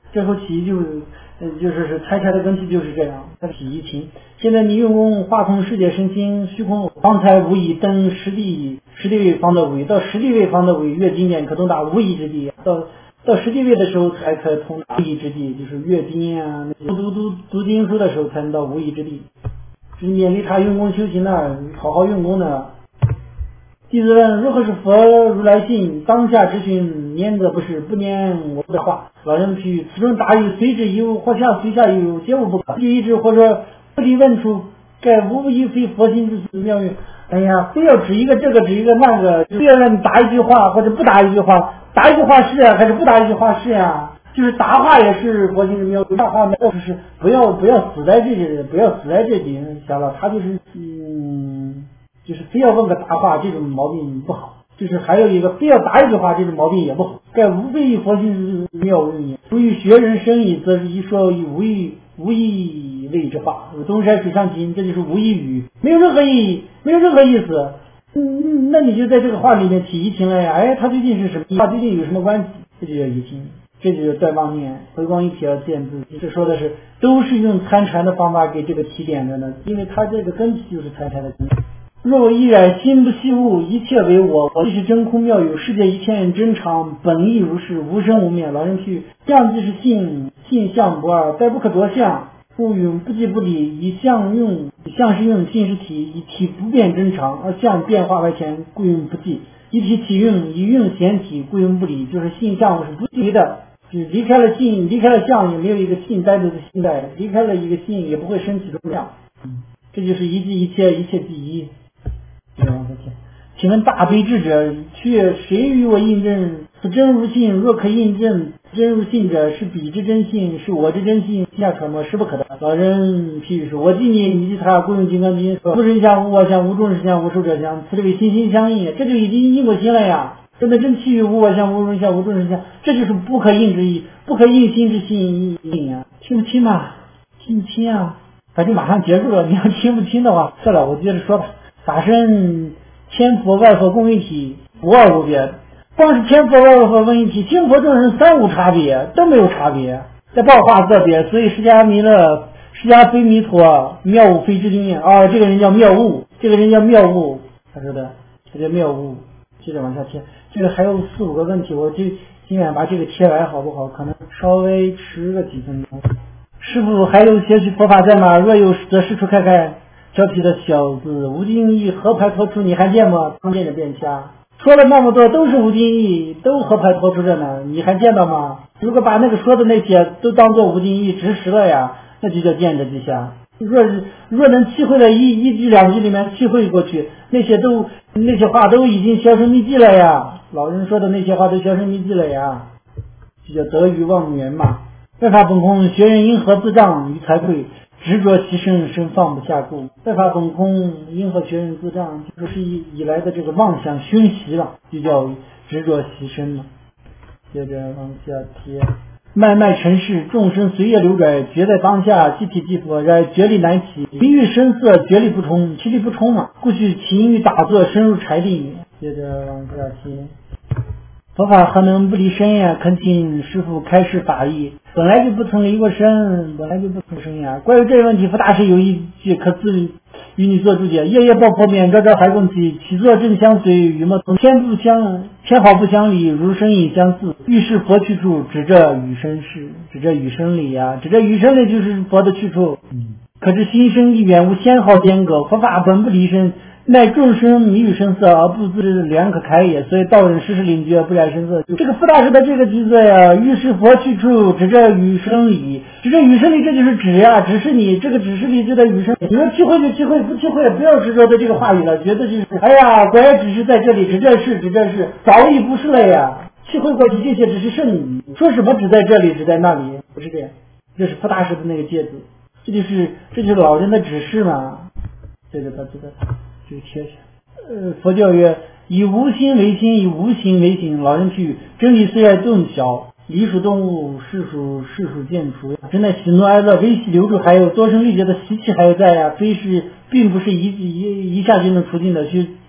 最后起义就嗯就是是拆台的根基就是这样，它起义情。现在你用功化空世界身心虚空方才无以登实地实地位方的位，到实地位方的位越经典可通达无以之地，到到实地位的时候才可通达无以之地，就是阅经啊，读读读读经书的时候才能到无以之地。是勉励他用功修行呢，好好用功呢。弟子问如何是佛如来信？当下执行念则不是，不念我的话。老人譬喻此中答语随之有，或下随下有，皆无不可。据一之或者不离问出，盖无一非佛心之思妙用。哎呀，非要指一个这个指一个那个，非要让你答一句话或者不答一句话，答一句话是啊，还是不答一句话是啊？就是答话也是佛心之妙用，答话就是不要不要死在这里，不要死在这里，想了他就是嗯。就是非要问个答话，这种毛病不好。就是还有一个非要答一句话，这种毛病也不好。盖无非以佛心之妙用也。如与学人生矣，则是一说以无意无意谓之话。东山水上行，这就是无意语，没有任何意义，没有任何意思。嗯，那你就在这个话里面起疑情了呀。哎，它究竟是什么？它究竟有什么关系？这就叫疑情，这就叫断妄念。回光一瞥而见自己。这说的是都是用参禅的方法给这个提点的呢，因为它这个根基就是参禅的根基。若我依然心不系物，一切为我，我即是真空妙有，世界一切真常，本意如是，无生无灭。老人譬喻相即是性，性相不二，再不可夺相，故用不即不离，以相用，以相是用，性是体，以体不变真常，而相变化外前，故用不即。以体起用，以用显体，故用不离，就是性相是不离的，就离开了性，离开了相，也没有一个性单独的性在，离开了一个性，也不会升起动量。嗯，这就是一即一切，一切即一。请问大悲智者，却谁与我印证？此真如信，若可印证真如信者，是彼之真信，是我之真信，下揣摩实不可得。老人譬喻说：我记你，你记他，故用金刚经说：无人相，无我相，无众生相，无寿者相，此为心心相印，这就已经印过心了呀。真的真譬喻无我相，无人相，无众生相，这就是不可印之意，不可印心之信印呀。听不清嘛？听不清啊？反正马上结束了，你要听不清的话，算了，我接着说吧。法身千佛万佛共一体，无二无别。光是千佛万佛共一体，心佛众生三无差别，都没有差别，在报化个别。所以释迦弥勒，释迦非弥陀，妙悟非之经验啊，这个人叫妙悟，这个人叫妙悟，他说的，这叫妙悟。接着往下贴，这个还有四五个问题，我就尽量把这个贴完，好不好？可能稍微迟个几分钟。师父还有些许佛法在吗？若有，则示出看看。调皮的小子，无尽意合拍托出，你还见吗？常见的变瞎，说了那么多都是无尽意，都合拍托出着呢，你还见到吗？如果把那个说的那些都当做无尽意执实了呀，那就叫见着即瞎。若若能气会了一一句两句里面气会过去，那些都那些话都已经销声匿迹了呀，老人说的那些话都销声匿迹了呀，就叫得于忘缘嘛。万法本空，学人因何自障于才会？执着其身，身放不下故。万法本空，因何学人自障？就是以以来的这个妄想熏习了，就叫执着其身了。接着往下贴，漫漫尘世，众生随业流转，觉在当下，即体即佛，然觉力难起，名欲声色，觉力不通，气力不通嘛，故须勤于打坐，深入禅定。接着往下贴。佛法何能不离身呀？恳请师父开示法义。本来就不曾离过身，本来就不曾身呀。关于这个问题，佛大师有一句可自与你做注解：夜夜报佛面，朝朝还供起，起坐正相随，与莫同。天不相，天好不相离，如身影相似。欲是佛去处，指这与身是，指这与身里呀，指这与身里就是佛的去处。嗯，可知心生一远，无纤毫间隔。佛法本不离身。乃众生迷于声色而不自良可开也，所以道人时时领觉不染声色。这个傅大师的这个句子呀，欲是佛去处，指着与生理，指着与生理，这就是指呀，只是你这个指示力就在与生理。你说气会就气会，不气会不要执着的这个话语了，觉得就是哎呀，果然只是在这里，指这是指这是，早已不是了呀。气会过去这些只是剩女，说什么只在这里，只在那里，不是这样。这是傅大师的那个戒子，这就是这就是老人的指示嘛。这个他知道。就贴下。呃，佛教曰：以无心为心，以无形为形。老人譬喻，真理虽然洞晓，理属动物，事属事属见除。真的喜怒哀乐微细留住，还有多生历劫的习气还有在呀，非是并不是一一一下就能除尽的，去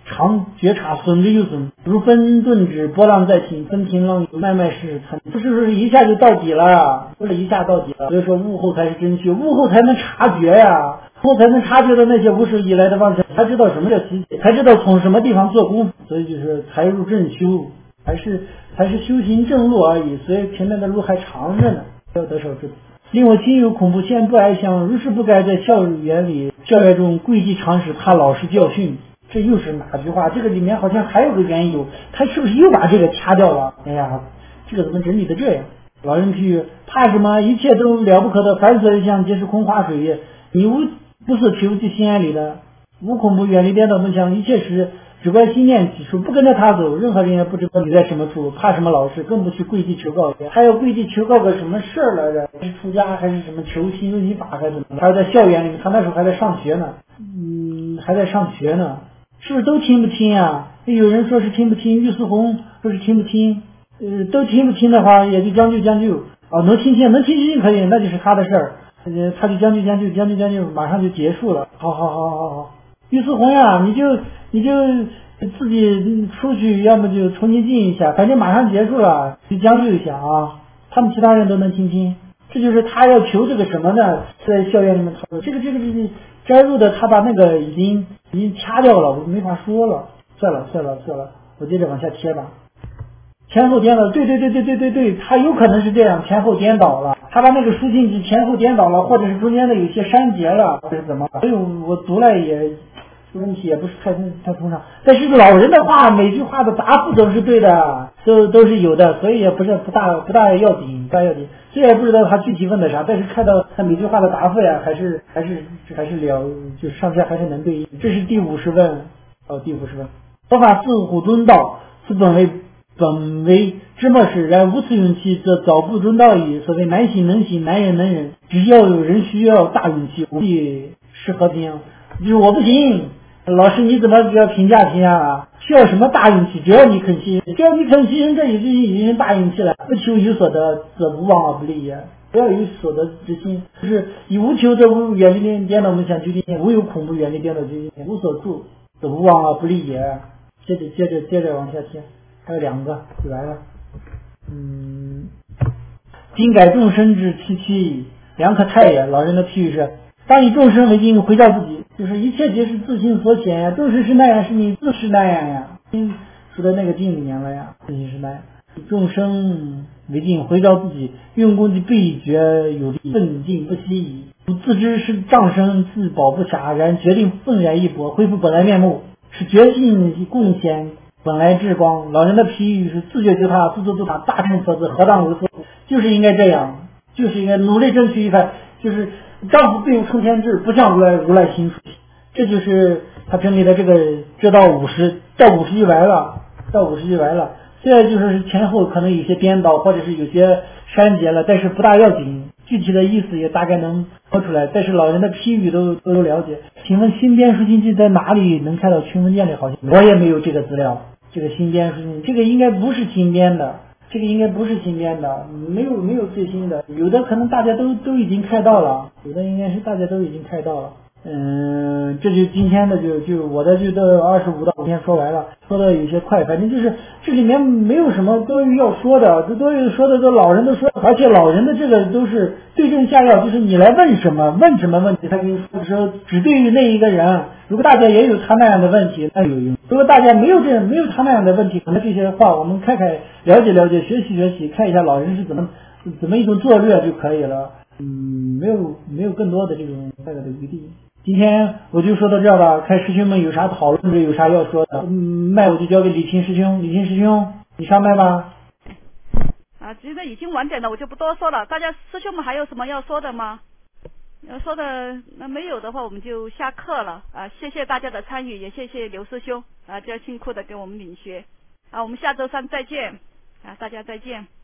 长绝差，损之又损，如分顿止，波浪再起，分平浪有，脉脉是参，不是说一下就到底了，不是一下到底了。所以说悟后才是真修，悟后才能察觉呀，悟后才能察觉到那些无始以来的妄想，才知道什么叫习气，才知道从什么地方做功夫。所以就是才入正修，还是还是修行正路而已，所以前面的路还长着呢，要得少之子。令我心有恐怖，现不哀想，如是不该在校园里校园中跪记常识，怕老师教训。这又是哪句话？这个里面好像还有个缘由，他是不是又把这个掐掉了？哎呀，这个怎么整理的这样？老人譬喻，怕什么？一切都了不可的，凡所有相，皆是空花水也。你无不是求其心安理的，无恐怖，远离颠倒梦想，一切时只怪心念起处，不跟着他走，任何人也不知道你在什么处，怕什么老师，更不去跪地求告。还要跪地求告个什么事儿来着？是出家还是什么求心如理法还是怎么？还要在校园里面，他那时候还在上学呢，嗯，还在上学呢。是不是都听不清啊？有人说是听不清，玉思宏说是听不清，呃，都听不清的话，也就将就将就啊，能听清能听清可以，那就是他的事儿，呃，他就将就将就将就将就，马上就结束了。好好好好好，玉思宏呀，你就你就自己出去，要么就重新进一下，反正马上结束了，就将就一下啊。他们其他人都能听清，这就是他要求这个什么呢？在校园里面讨论这个这个这个摘入的，他把那个已经已经掐掉了，我没法说了，算了算了算了，我接着往下贴吧。前后颠倒，对对对对对对对，他有可能是这样，前后颠倒了，他把那个书信前后颠倒了，或者是中间的有些删节了，或者是怎么？所以我读来也问题也不是太太通畅。但是老人的话，每句话的答复都是对的，都都是有的，所以也不是不大不大要紧，不大要紧。虽然不知道他具体问的啥，但是看到他每句话的答复呀，还是还是还是了，就是上下还是能对应。这是第五十问，哦，第五十问。佛法似虎尊道，此本为本为之末世，然无此勇气，则早不尊道矣。所谓难行能行，难忍能忍，只要有人需要大勇气，武力是和平。就是我不行，老师你怎么要评价评价啊？需要什么大勇气？只要你肯牺牲，只要你肯牺牲，这已经已经大勇气了。不求有所得，则无往而不利也。不要有所得之心，就是以无求则无远离颠倒梦想究竟，无有恐怖远离颠倒究竟，无所住则无往而不利也。接着接着接着往下贴，还有两个就来了。嗯，今改众生之戚戚，良可泰也。老人的譬喻是：当以众生为镜，回照自己，就是一切皆是自心所显呀。众生是那样，是你自是那样呀。说到那个镜里面了呀，自心是那样。众生为镜，回照自己，用功之必决有力，奋进不息矣。自知是障生，自保不暇，然决定愤然一搏，恢复本来面目，是觉性贡献本来至光。老人的譬喻是：自觉就他，自作就他，大成佛子，何当为错？就是应该这样，就是应该努力争取一番，就是丈夫必有冲天志，不像如来如来行出。这就是他整理的这个，这到五十到五十句来了，到五十句来了。虽然就是前后可能有些颠倒，或者是有些删节了，但是不大要紧，具体的意思也大概能说出来。但是老人的譬喻都都了解。请问新编书信记在哪里能看到？群文件里好像我也没有这个资料。这个新编书信，这个应该不是新编的，这个应该不是新编的，没有没有最新的，有的可能大家都都已经看到了，有的应该是大家都已经看到了。嗯，这就今天的就就我的就到二十五到五天说完了，说的有些快，反正就是这里面没有什么多余要说的，这多余说的都老人都说，而且老人的这个都是对症下药，就是你来问什么问什么问题，他跟你说说只对于那一个人。如果大家也有他那样的问题，那有用；如果大家没有这没有他那样的问题，可能这些话我们看看了解了解，学习学习，看一下老人是怎么怎么一种作略就可以了。嗯，没有没有更多的这种大概的余地。今天我就说到这儿了，看师兄们有啥讨论，有啥要说的。嗯，麦我就交给李青师兄，李青师兄，你上麦吧。 啊，现在已经晚点了，我就不多说了。大家师兄们还有什么要说的吗？要说的那没有的话，我们就下课了啊！谢谢大家的参与，也谢谢刘师兄啊，这样辛苦的给我们领学啊！我们下周三再见啊！大家再见。